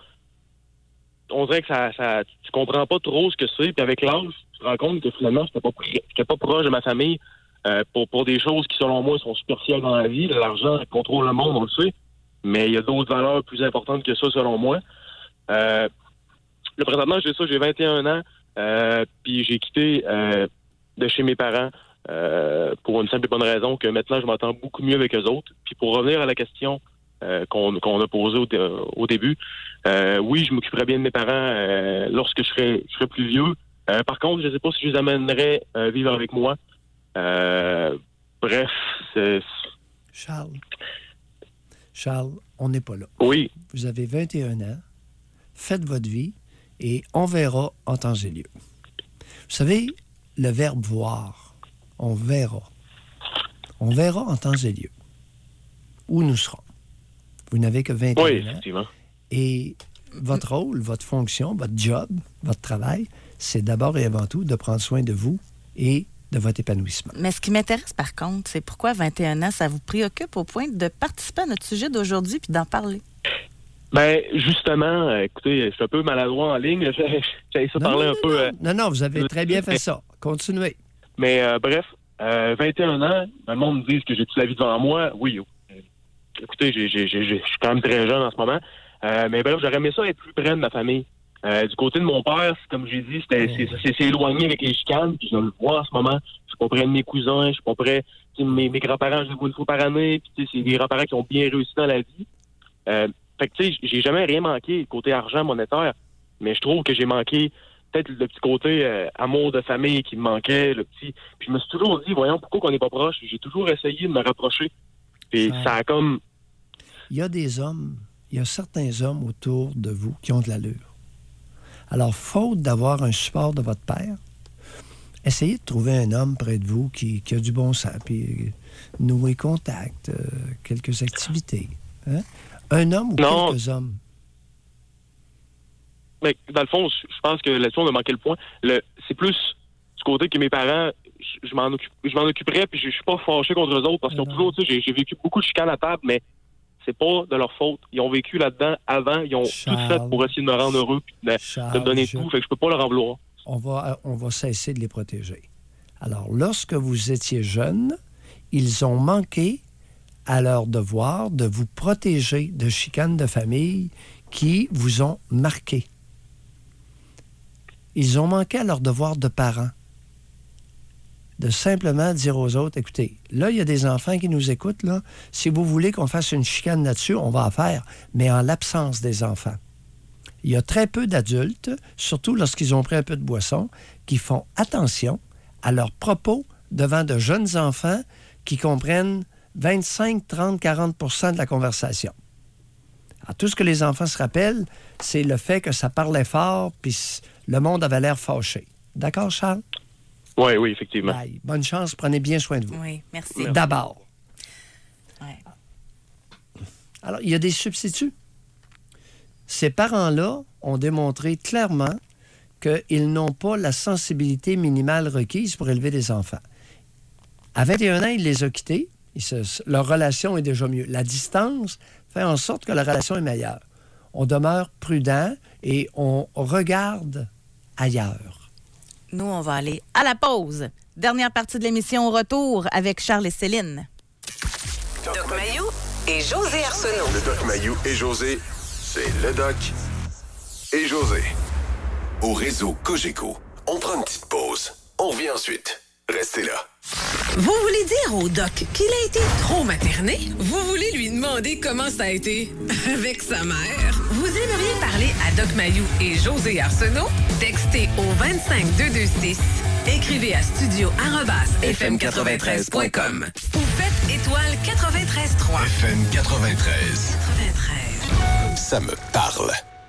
on dirait que ça, ça tu comprends pas trop ce que c'est. Puis avec l'âge, tu te rends compte que finalement, j'étais pas, pr- j'étais pas proche de ma famille euh, pour, pour des choses qui, selon moi, sont superficielles dans la vie. L'argent contrôle le monde, on le sait. Mais il y a d'autres valeurs plus importantes que ça, selon moi. Euh, là, présentement, j'ai ça, j'ai vingt et un ans. Euh, puis j'ai quitté euh, de chez mes parents euh, pour une simple et bonne raison que maintenant, je m'entends beaucoup mieux avec eux autres. Puis pour revenir à la question euh, qu'on, qu'on a posée au, dé- au début, euh, oui, je m'occuperai bien de mes parents euh, lorsque je serai, je serai plus vieux. Euh, par contre, je ne sais pas si je les amènerais euh, vivre avec moi. Euh, bref, c'est... Charles, Charles, on n'est pas là. Oui. Vous avez vingt et un ans, faites votre vie et on verra en temps et lieu. Vous savez, le verbe voir, on verra. On verra en temps et lieu où nous serons. Vous n'avez que vingt et un Oui, ans. effectivement. Et votre rôle, votre fonction, votre job, votre travail, c'est d'abord et avant tout de prendre soin de vous et de votre épanouissement. Mais ce qui m'intéresse, par contre, c'est pourquoi vingt et un ans, ça vous préoccupe au point de participer à notre sujet d'aujourd'hui puis d'en parler. Ben, justement, euh, écoutez, je suis un peu maladroit en ligne. J'ai j'ai ça Non, parler non, un peu... euh, Non, non, vous avez très bien fait ça. Continuez. Mais euh, bref, euh, vingt et un ans, le monde me dit que j'ai toute la vie devant moi. Oui, euh, écoutez, j'ai, j'ai, j'ai, j'ai- je suis quand même très jeune en ce moment. Euh, mais bref, j'aurais aimé ça être plus près de ma famille. Euh, du côté de mon père, c'est comme j'ai dit, c'était, c'est, c'est, c'est éloigné avec les chicanes, puis je le vois en ce moment. Je suis pas près de mes cousins, je suis pas près... tu sais, Mes, mes grands-parents, je les vois une fois par année, puis tu sais, c'est des grands-parents qui ont bien réussi dans la vie. Euh, fait que tu sais, j'ai jamais rien manqué côté argent monétaire, mais je trouve que j'ai manqué peut-être le petit côté euh, amour de famille qui me manquait, le petit... Puis je me suis toujours dit, voyons, pourquoi qu'on n'est pas proche? J'ai toujours essayé de me rapprocher. Puis Ça- ça a comme... Il y a des hommes, il y a certains hommes autour de vous qui ont de l'allure. Alors, faute d'avoir un support de votre père, essayez de trouver un homme près de vous qui, qui a du bon sens, puis euh, nouer contact, euh, quelques activités. Hein? Un homme ou Non. quelques hommes? Mais dans le fond, je je pense que là-dessus, on a manqué le point. Le, c'est plus du côté que mes parents, je, je m'en occupe, je m'en occuperais, puis je, je suis pas fâché contre eux autres, parce qu'ils ont toujours, tu sais, j'ai, j'ai vécu beaucoup de chicanes à table, mais c'est pas de leur faute. Ils ont vécu là-dedans avant, ils ont Charles, tout fait pour essayer de me rendre heureux, puis de, de me donner je- tout, fait que je peux pas leur en vouloir. On va, on va cesser de les protéger. Alors, lorsque vous étiez jeune, ils ont manqué à leur devoir de vous protéger de chicanes de famille qui vous ont marqué. Ils ont manqué à leur devoir de parents. De simplement dire aux autres, écoutez, là, il y a des enfants qui nous écoutent, là. Si vous voulez qu'on fasse une chicane là-dessus, on va en faire, mais en l'absence des enfants. Il y a très peu d'adultes, surtout lorsqu'ils ont pris un peu de boisson, qui font attention à leurs propos devant de jeunes enfants qui comprennent vingt-cinq, trente, quarante pour cent de la conversation. Alors, tout ce que les enfants se rappellent, c'est le fait que ça parlait fort, puis le monde avait l'air fâché. D'accord, Charles? Oui, oui, effectivement. Bye. Bonne chance, prenez bien soin de vous. Oui, merci. D'abord. Ouais. Alors, il y a des substituts. Ces parents-là ont démontré clairement qu'ils n'ont pas la sensibilité minimale requise pour élever des enfants. À vingt et un ans, il les a quittés. Ils se- leur relation est déjà mieux. La distance fait en sorte que la relation est meilleure. On demeure prudent et on regarde ailleurs. Nous, on va aller à la pause. Dernière partie de l'émission au retour avec Charles et Céline. Doc Mayou et José Arsenault. Le Doc Mayou et José, c'est le Doc et José. Au réseau Cogeco, on prend une petite pause. On revient ensuite. Restez là. Vous voulez dire au doc qu'il a été trop materné? Vous voulez lui demander comment ça a été avec sa mère? Vous aimeriez parler à Doc Mayou et José Arsenault? Textez au vingt-cinq deux deux six. Écrivez à studio arobase f m quatre-vingt-treize point com ou faites étoile quatre-vingt-treize trois. F M quatre-vingt-treize. Ça me parle.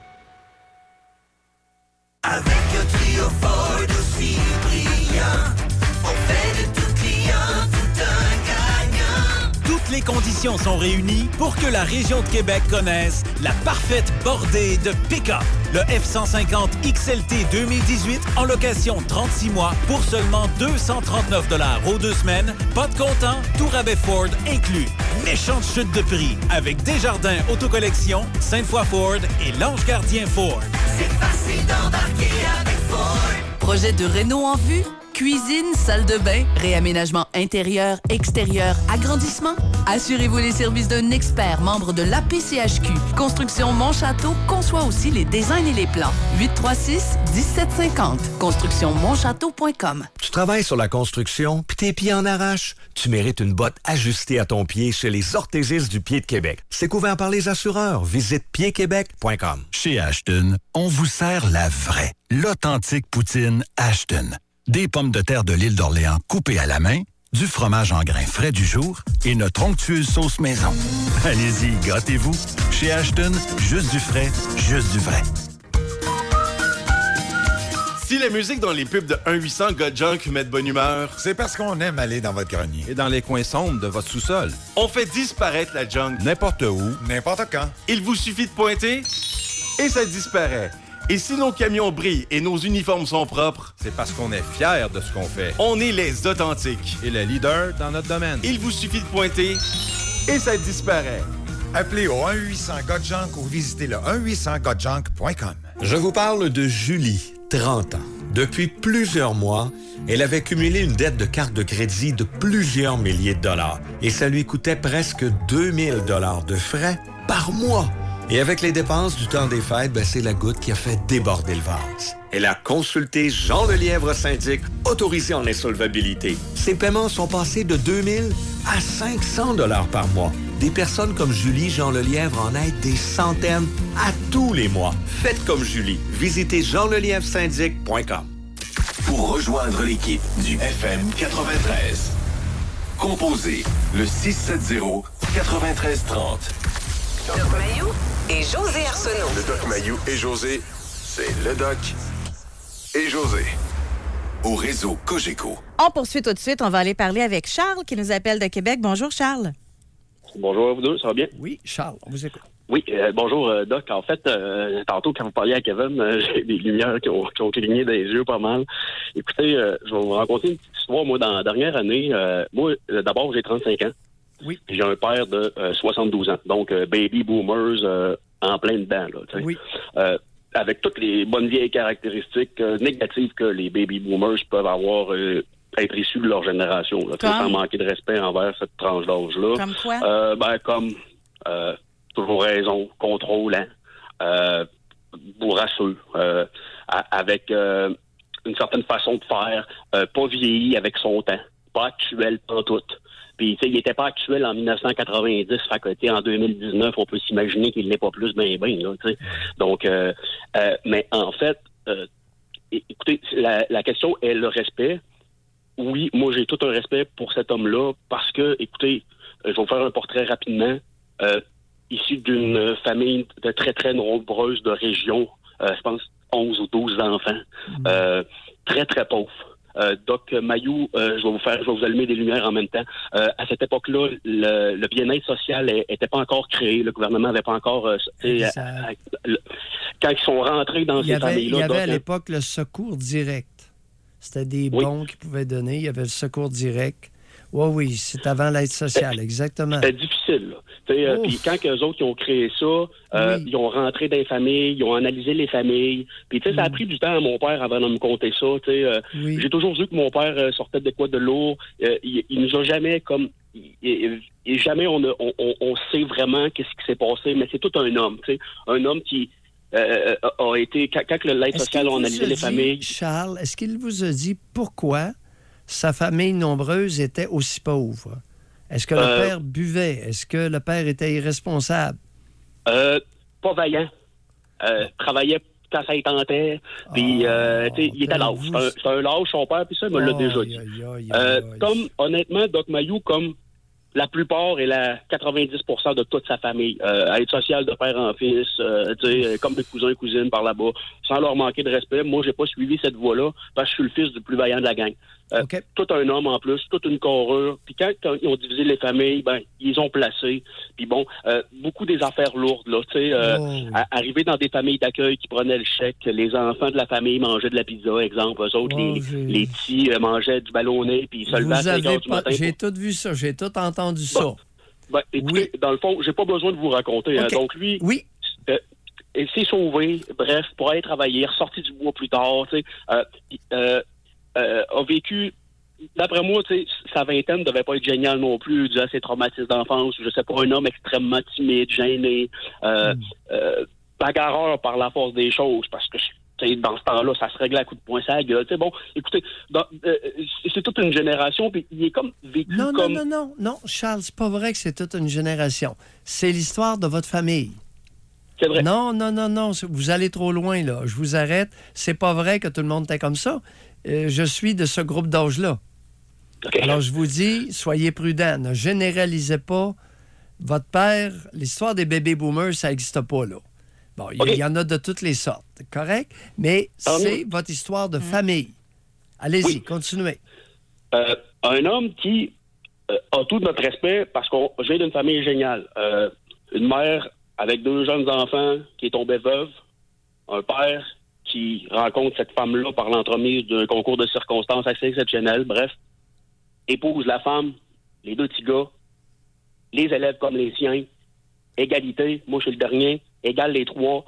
Avec un trio Ford aussi brillant, on fait de tout client tout un gagnant. Toutes les conditions sont réunies pour que la région de Québec connaisse la parfaite bordée de pick-up. Le F cent cinquante X L T deux mille dix-huit en location trente-six mois pour seulement deux cent trente-neuf dollars aux deux semaines. Pas de comptant, tout rabais Ford inclus. Méchante chute de prix avec Desjardins Autocollection, Sainte-Foy Ford et l'Ange Gardien Ford. C'est facile d'embarquer avec Ford. Projet de réno en vue? Cuisine, salle de bain, réaménagement intérieur, extérieur, agrandissement? Assurez-vous les services d'un expert membre de l'A P C H Q. Construction Montchâteau conçoit aussi les designs et les plans. huit trois six, dix-sept cinquante. construction montchâteau point com. Tu travailles sur la construction, puis tes pieds en arrachent? Tu mérites une botte ajustée à ton pied chez les orthésistes du Pied de Québec. C'est couvert par les assureurs. Visite pied québec point com. Chez Ashton, on vous sert la vraie, l'authentique poutine Ashton. Des pommes de terre de l'île d'Orléans coupées à la main, du fromage en grains frais du jour et notre onctueuse sauce maison. Allez-y, gâtez-vous. Chez Ashton, juste du frais, juste du vrai. Si la musique dans les pubs de un huit cents God Junk met de bonne humeur, c'est parce qu'on aime aller dans votre grenier. Et dans les coins sombres de votre sous-sol. On fait disparaître la junk N'importe où, n'importe quand. Il vous suffit de pointer et ça disparaît. Et si nos camions brillent et nos uniformes sont propres, c'est parce qu'on est fiers de ce qu'on fait. On est les authentiques. Et le leader dans notre domaine. Il vous suffit de pointer et ça disparaît. Appelez au un huit cents God Junk ou visitez le un huit cents god junk point com. Je vous parle de Julie, trente ans. Depuis plusieurs mois, elle avait cumulé une dette de carte de crédit de plusieurs milliers de dollars. Et ça lui coûtait presque deux mille dollars de frais par mois. Et avec les dépenses du temps des fêtes, ben c'est la goutte qui a fait déborder le vase. Elle a consulté Jean Lelièvre syndic, autorisé en insolvabilité. Ses paiements sont passés de deux mille à cinq cents dollars par mois. Des personnes comme Julie, Jean Lelièvre en aident des centaines à tous les mois. Faites comme Julie. Visitez jean lelièvre syndic point com. Pour rejoindre l'équipe du F M quatre-vingt-treize, composez le six sept zéro, neuf trois trois zéro. Doc Mayou et José Arsenault. Le Doc Mayou et José, c'est le Doc et José. Au réseau Cogeco. On poursuit tout de suite. On va aller parler avec Charles qui nous appelle de Québec. Bonjour, Charles. Bonjour à vous deux, ça va bien? Oui, Charles, on vous écoute. Oui, euh, bonjour euh, Doc. En fait, euh, tantôt quand vous parliez à Kevin, euh, j'ai des lumières qui ont, qui ont cligné dans les yeux pas mal. Écoutez, euh, je vais vous raconter une petite histoire. Moi, dans la dernière année, euh, moi, euh, d'abord, j'ai trente-cinq ans. Oui. J'ai un père de euh, soixante-douze ans. Donc, euh, baby boomers euh, en plein dedans, là, tu sais. Oui. Euh, avec toutes les bonnes vieilles caractéristiques euh, négatives que les baby boomers peuvent avoir, euh, être issus de leur génération, là, tu sais, sans manquer de respect envers cette tranche d'âge-là. Comme quoi? Euh, ben, comme euh, toujours raison, contrôlant, euh, bourrasseux, euh, a- avec euh, une certaine façon de faire, euh, pas vieilli avec son temps, pas actuel pas tout. Puis, tu sais, il n'était pas actuel en dix-neuf cent quatre-vingt-dix, fait que, tu sais, en deux mille dix-neuf, on peut s'imaginer qu'il n'est pas plus ben ben, là, tu sais. Donc, euh, euh, mais en fait, euh, é- écoutez, la, la question est le respect. Oui, moi, j'ai tout un respect pour cet homme-là parce que, écoutez, euh, je vais vous faire un portrait rapidement. Euh, issu d'une famille de très, très nombreuse de régions, euh, je pense onze ou douze enfants, euh, très, très pauvres. euh, Doc Mayou, euh, je vais vous faire, je vais vous allumer des lumières en même temps. Euh, à cette époque-là, le, le bien-être social n'était pas encore créé. Le gouvernement n'avait pas encore... Euh, à, à, le, quand ils sont rentrés dans il ces avait, familles-là... Il y avait Doc, à l'époque le secours direct. C'était des oui. bons qu'ils pouvaient donner. Il y avait le secours direct. Oui, oui, c'est avant l'aide sociale, exactement. C'était difficile, là. Euh, puis quand eux autres ils ont créé ça, euh, oui. ils ont rentré dans les familles, ils ont analysé les familles. Puis tu sais, ça a pris du temps à mon père avant de me conter ça. Euh, oui. J'ai toujours vu que mon père euh, sortait de quoi de lourd. Euh, il, il nous a jamais comme... Il, il, jamais on, a, on, on, on sait vraiment qu'est-ce qui s'est passé, mais c'est tout un homme. Tu sais, un homme qui... Euh, a été... Quand, quand l'aide sociale a analysé les dit, familles... Charles, est-ce qu'il vous a dit pourquoi sa famille nombreuse était aussi pauvre? Est-ce que le euh, père buvait? Est-ce que le père était irresponsable? Euh, pas vaillant. Euh, travaillait quand ça y tentait. Puis, oh, euh, tu sais, il était lâche. C'est un, c'est un lâche, son père, puis ça, il me l'a oh, déjà dit. Aïe, aïe, euh, aïe. Comme, honnêtement, Doc Mayou, comme la plupart et la quatre-vingt-dix pour cent de toute sa famille, euh, aide sociale de père en fils, euh, tu sais, comme des cousins et cousines par là-bas, sans leur manquer de respect. Moi, j'ai pas suivi cette voie-là parce que je suis le fils du plus vaillant de la gang. Euh, okay. Tout un homme en plus, toute une carrure. Puis quand, quand ils ont divisé les familles, ben ils ont placé. Puis bon, euh, beaucoup des affaires lourdes là, tu sais, euh, oh. arriver dans des familles d'accueil qui prenaient le chèque, les enfants de la famille mangeaient de la pizza, exemple, eux autres, oh, les, les petits euh, mangeaient du ballonné, puis ils se levaient à cinq heures du matin. J'ai pour... tout vu ça, j'ai tout entendu bon. ça. Ben, écoutez, oui. Dans le fond, j'ai pas besoin de vous raconter. Okay. Hein, donc lui, oui. Euh, il s'est sauvé, bref, pour aller travailler, ressorti du bois plus tard, tu sais. Euh, euh, Euh, a vécu, d'après moi, tu sais, sa vingtaine ne devait pas être géniale non plus, dû à ses traumatismes d'enfance. Je sais pas, un homme extrêmement timide, gêné, euh, mm. euh, bagarreur par la force des choses, parce que dans ce temps-là, ça se réglait à coups de poing sur la gueule. T'sais, bon, écoutez, dans, euh, c'est toute une génération, puis il est comme vécu non, comme... Non, non, non, non, Charles, c'est pas vrai que c'est toute une génération. C'est l'histoire de votre famille. C'est vrai. Non, non, non, non, vous allez trop loin, là. Je vous arrête. C'est pas vrai que tout le monde était comme ça. Euh, je suis de ce groupe d'âge-là. Okay. Alors, je vous dis, soyez prudents. Ne généralisez pas. Votre père, l'histoire des bébés boomers, ça n'existe pas, là. Bon, il okay. y, y en a de toutes les sortes, correct? Mais ah, c'est oui. votre histoire de famille. Allez-y, oui. continuez. Euh, un homme qui euh, a tout notre respect parce qu'on j'ai d'une famille géniale. Euh, une mère avec deux jeunes enfants qui est tombée veuve. Un père qui rencontre cette femme-là par l'entremise d'un concours de circonstances assez exceptionnel. Bref, épouse la femme, les deux petits gars, les élèves comme les siens, égalité, moi je suis le dernier, égale les trois.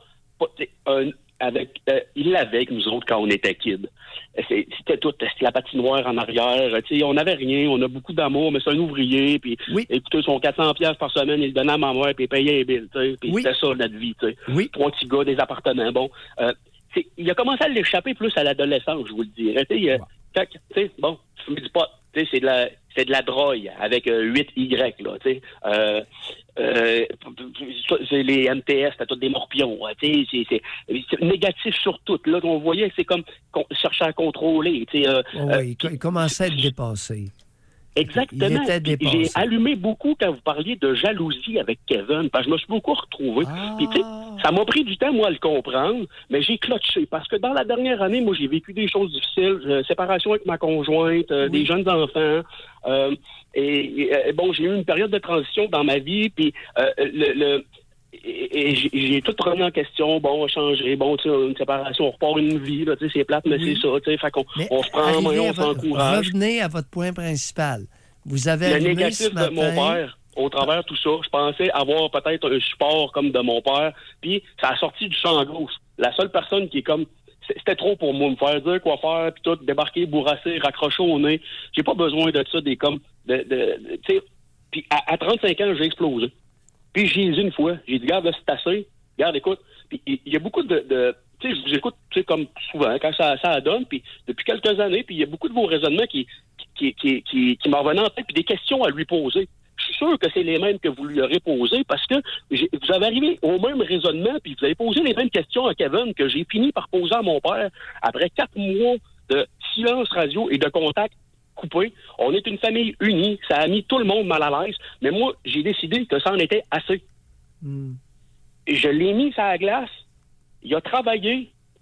Un, avec, euh, il l'avait avec nous autres quand on était kids. C'est, c'était tout, c'était la patinoire en arrière. T'sais, on n'avait rien, on a beaucoup d'amour, mais c'est un ouvrier. Puis, oui. écoutez, son quatre cents dollars par semaine, il le donnait à ma mère, puis il payait les billes. Puis oui. c'était ça notre vie. Oui. Trois petits gars, des appartements. Bon, euh, il a commencé à l'échapper plus à l'adolescence, je vous le dirais. T'sais, wow. quand, t'sais, bon, je me dis pas, c'est de la c'est de la drogue avec euh, huit Y, là, tu sais. Euh, euh, c'est les M T S, t'as tous des morpions, tu sais, c'est, c'est, c'est négatif sur tout. Là, on voyait que c'est comme qu'on cherchait à contrôler, tu sais. Euh, oh, oui, euh, il commençait à être dépassé. Exactement. Il était dépassé. J'ai allumé beaucoup quand vous parliez de jalousie avec Kevin, parce que je me suis beaucoup retrouvé. Ah. Puis, tu sais, ça m'a pris du temps, moi, à le comprendre, mais j'ai clutché, parce que dans la dernière année, moi, j'ai vécu des choses difficiles, euh, séparation avec ma conjointe, euh, oui. des jeunes enfants, euh, et, et bon, j'ai eu une période de transition dans ma vie, puis euh, le... le Et, et j'ai, j'ai tout remis en question. Bon, on va changer. Bon, tu sais, une séparation, on repart une vie. Là, tu sais, c'est plate, mais oui. c'est ça. Tu sais, fait qu'on on se prend en main, on s'encourage. Revenez à votre point principal. Vous avez le allumé négatif ce matin... de mon père, au travers de tout ça, je pensais avoir peut-être un support comme de mon père. Puis, ça a sorti du champ gauche. La seule personne qui est comme... C'était trop pour moi, me faire dire quoi faire, puis tout, débarquer, bourrasser, raccrocher au nez. J'ai pas besoin de ça, des comme... De, de, de, tu sais, puis à, à trente-cinq ans, j'ai explosé. Puis j'ai dit une fois, j'ai dit, regarde, là, c'est assez. Regarde, écoute. Puis il y, y a beaucoup de... de tu sais, je vous écoute, tu sais, comme souvent, quand ça, ça donne, puis depuis quelques années, puis il y a beaucoup de vos raisonnements qui, qui, qui, qui, qui m'en revenaient en tête, puis des questions à lui poser. Je suis sûr que c'est les mêmes que vous lui aurez posées, parce que j'ai, vous avez arrivé au même raisonnement, puis vous avez posé les mêmes questions à Kevin que j'ai fini par poser à mon père après quatre mois de silence radio et de contact coupé. On est une famille unie. Ça a mis tout le monde mal à l'aise. Mais moi, j'ai décidé que ça en était assez. Mm. Je l'ai mis sur la glace. Il a travaillé.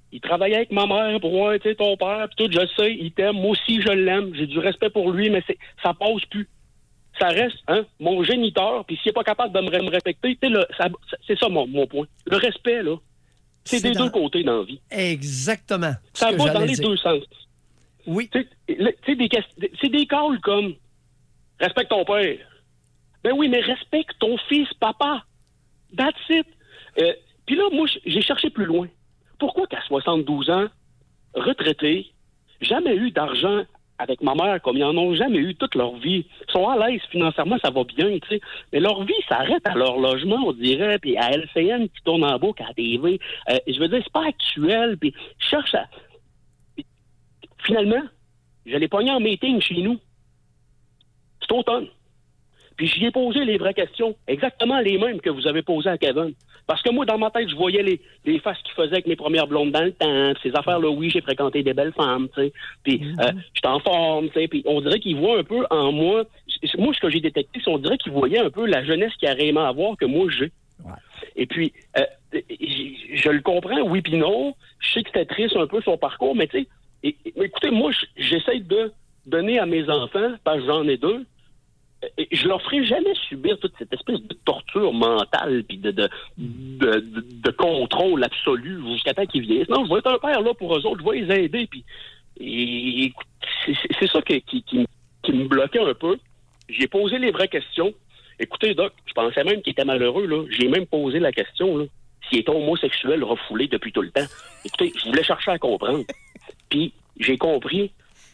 il travaillait avec ma mère pour voir, tu sais, ton père, puis tout, je le sais, il t'aime, moi aussi je l'aime, j'ai du respect pour lui, mais c'est, ça passe plus. Ça reste, hein, mon géniteur, puis s'il n'est pas capable de me, me respecter, tu sais, le- ça- c'est ça mon, mon point. Le respect, là, c'est, C'est des dans- deux côtés dans la vie. Exactement. Ça ce que va dans j'allais les dire. deux sens. Oui. Tu sais, le- tu sais, des quest- c'est des calls comme respecte ton père. Ben oui, mais respecte ton fils, papa. That's it. Euh, Puis là, moi, j'ai cherché plus loin. Pourquoi qu'à soixante-douze ans, retraités, jamais eu d'argent avec ma mère comme ils en ont jamais eu toute leur vie. Ils sont à l'aise financièrement, ça va bien, tu sais. Mais leur vie s'arrête à leur logement, on dirait, puis à L C N qui tourne en boucle à la T V. Euh, je veux dire, c'est pas actuel, puis je cherche à... Puis, finalement, je l'ai pogné en meeting chez nous. C'est automne. Puis j'y ai posé les vraies questions, exactement les mêmes que vous avez posées à Kevin. Parce que moi, dans ma tête, je voyais les, les faces qu'il faisait avec mes premières blondes dans le temps, ces affaires-là, oui, j'ai fréquenté des belles femmes, tu sais, puis euh, j'étais en forme, tu sais, puis on dirait qu'il voit un peu en moi, moi, ce que j'ai détecté, c'est on dirait qu'il voyait un peu la jeunesse qu'il aurait aimé avoir que moi, j'ai. Et puis, euh, je, je le comprends, oui puis non, je sais que c'était triste un peu son parcours, mais tu sais, et- et- écoutez, moi, j'essaie de donner à mes enfants, parce que j'en ai deux, et je leur ferai jamais subir toute cette espèce de torture mentale puis de, de, de, de, de contrôle absolu jusqu'à temps qu'ils vieillissent. Non, je vais être un père là pour eux autres, je vais les aider. Puis, et, écoute, c'est, c'est ça qui, qui, qui, qui me bloquait un peu. J'ai posé les vraies questions. Écoutez, Doc, je pensais même qu'il était malheureux. Là. J'ai même posé la question là, s'il était homosexuel refoulé depuis tout le temps. Écoutez, je voulais chercher à comprendre. Puis j'ai compris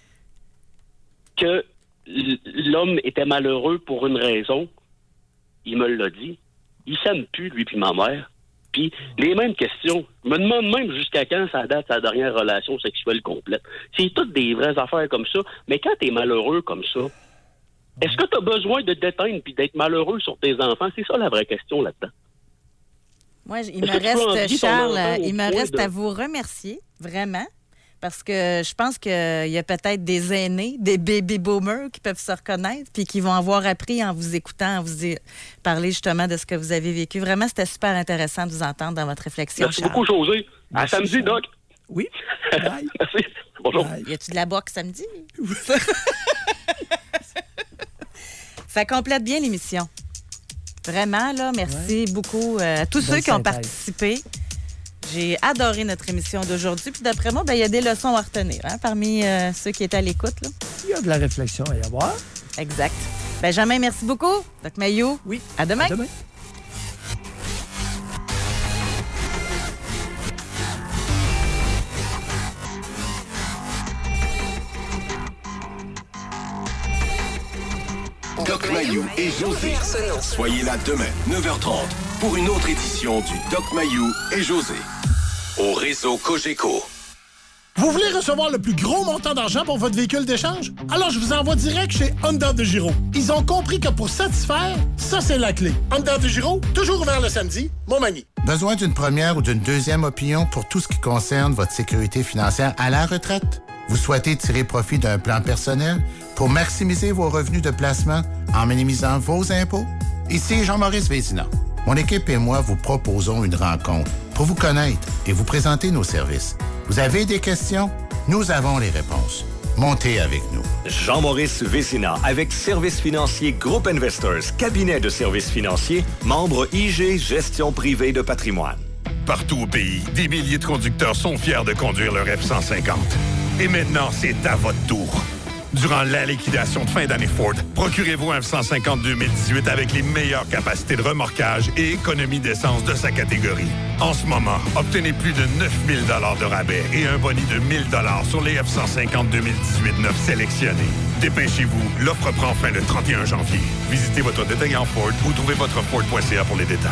que l'homme était malheureux pour une raison. Il me l'a dit. Il s'aime plus, lui puis ma mère. Puis les mêmes questions. Je me demande même jusqu'à quand ça date sa dernière relation sexuelle complète. C'est toutes des vraies affaires comme ça. Mais quand t'es malheureux comme ça, est-ce que t'as besoin de t'éteindre puis d'être malheureux sur tes enfants? C'est ça la vraie question là-dedans. Moi, il Est-ce me que tu peux envier reste, ton Charles, enfant au il me point reste de- à vous remercier, vraiment, parce que je pense qu'il y a peut-être des aînés, des baby boomers qui peuvent se reconnaître puis qui vont avoir appris en vous écoutant, en vous dire- parler justement de ce que vous avez vécu. Vraiment, c'était super intéressant de vous entendre dans votre réflexion, Merci Charles. beaucoup, José. À samedi, Doc. Oui. Merci. Bonjour. Y a-tu de la boxe samedi? Ça complète bien l'émission. Vraiment, là, merci beaucoup euh, à tous Bonne ceux qui ont synthèse. participé. J'ai adoré notre émission d'aujourd'hui. Puis d'après moi, ben, il y a des leçons à retenir hein, parmi euh, ceux qui étaient à l'écoute. là. Il y a de la réflexion à y avoir. Exact. Benjamin, merci beaucoup. Doc Mayou. Oui. À demain. À demain. Doc Mayou et José. Soyez là demain, neuf heures trente, pour une autre édition du Doc Mayou et José. Au réseau Cogeco. Vous voulez recevoir le plus gros montant d'argent pour votre véhicule d'échange? Alors, je vous envoie direct chez Honda de Giro. Ils ont compris que pour satisfaire, ça, c'est la clé. Honda de Giro, toujours ouvert le samedi, Montmagny. Besoin d'une première ou d'une deuxième opinion pour tout ce qui concerne votre sécurité financière à la retraite? Vous souhaitez tirer profit d'un plan personnel pour maximiser vos revenus de placement en minimisant vos impôts? Ici Jean-Maurice Vézina. Mon équipe et moi vous proposons une rencontre pour vous connaître et vous présenter nos services. Vous avez des questions? Nous avons les réponses. Montez avec nous. Jean-Maurice Vézina, avec Services financiers Groupe Investors, cabinet de services financiers, membre I G Gestion privée de patrimoine. Partout au pays, des milliers de conducteurs sont fiers de conduire leur F cent cinquante. Et maintenant, c'est à votre tour. Durant la liquidation de fin d'année Ford, procurez-vous un F cent cinquante deux mille dix-huit avec les meilleures capacités de remorquage et économie d'essence de sa catégorie. En ce moment, obtenez plus de neuf mille dollars de rabais et un boni de mille dollars sur les F cent cinquante deux mille dix-huit neufs sélectionnés. Dépêchez-vous, l'offre prend fin le trente et un janvier. Visitez votre détaillant Ford ou trouvez votre Ford point C A pour les détails.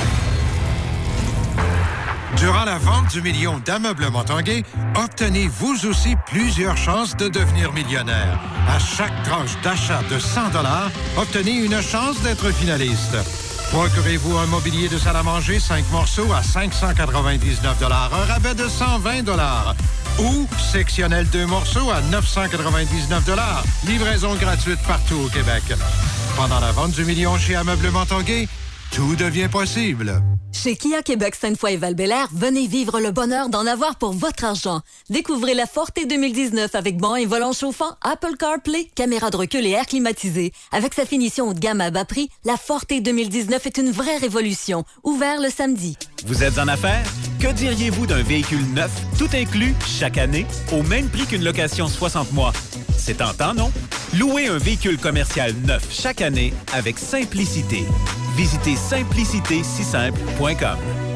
Durant la vente du million d'ameublement Tanguay, obtenez vous aussi plusieurs chances de devenir millionnaire. À chaque tranche d'achat de cent dollars, obtenez une chance d'être finaliste. Procurez-vous un mobilier de salle à manger cinq morceaux à cinq cent quatre-vingt-dix-neuf dollars, un rabais de cent vingt dollars. Ou sectionnel deux morceaux à neuf cent quatre-vingt-dix-neuf dollars, livraison gratuite partout au Québec. Pendant la vente du million chez Ameublement Tanguay, tout devient possible. Chez Kia Québec Sainte-Foy et Val-Bélair, venez vivre le bonheur d'en avoir pour votre argent. Découvrez la Forte deux mille dix-neuf avec banc et volant chauffant, Apple CarPlay, caméra de recul et air climatisé. Avec sa finition haut de gamme à bas prix, la Forte deux mille dix-neuf est une vraie révolution. Ouvert le samedi. Vous êtes en affaires? Que diriez-vous d'un véhicule neuf, tout inclus, chaque année, au même prix qu'une location soixante mois? C'est tentant, non? Louez un véhicule commercial neuf chaque année avec simplicité. Visitez simplicité si simple point com.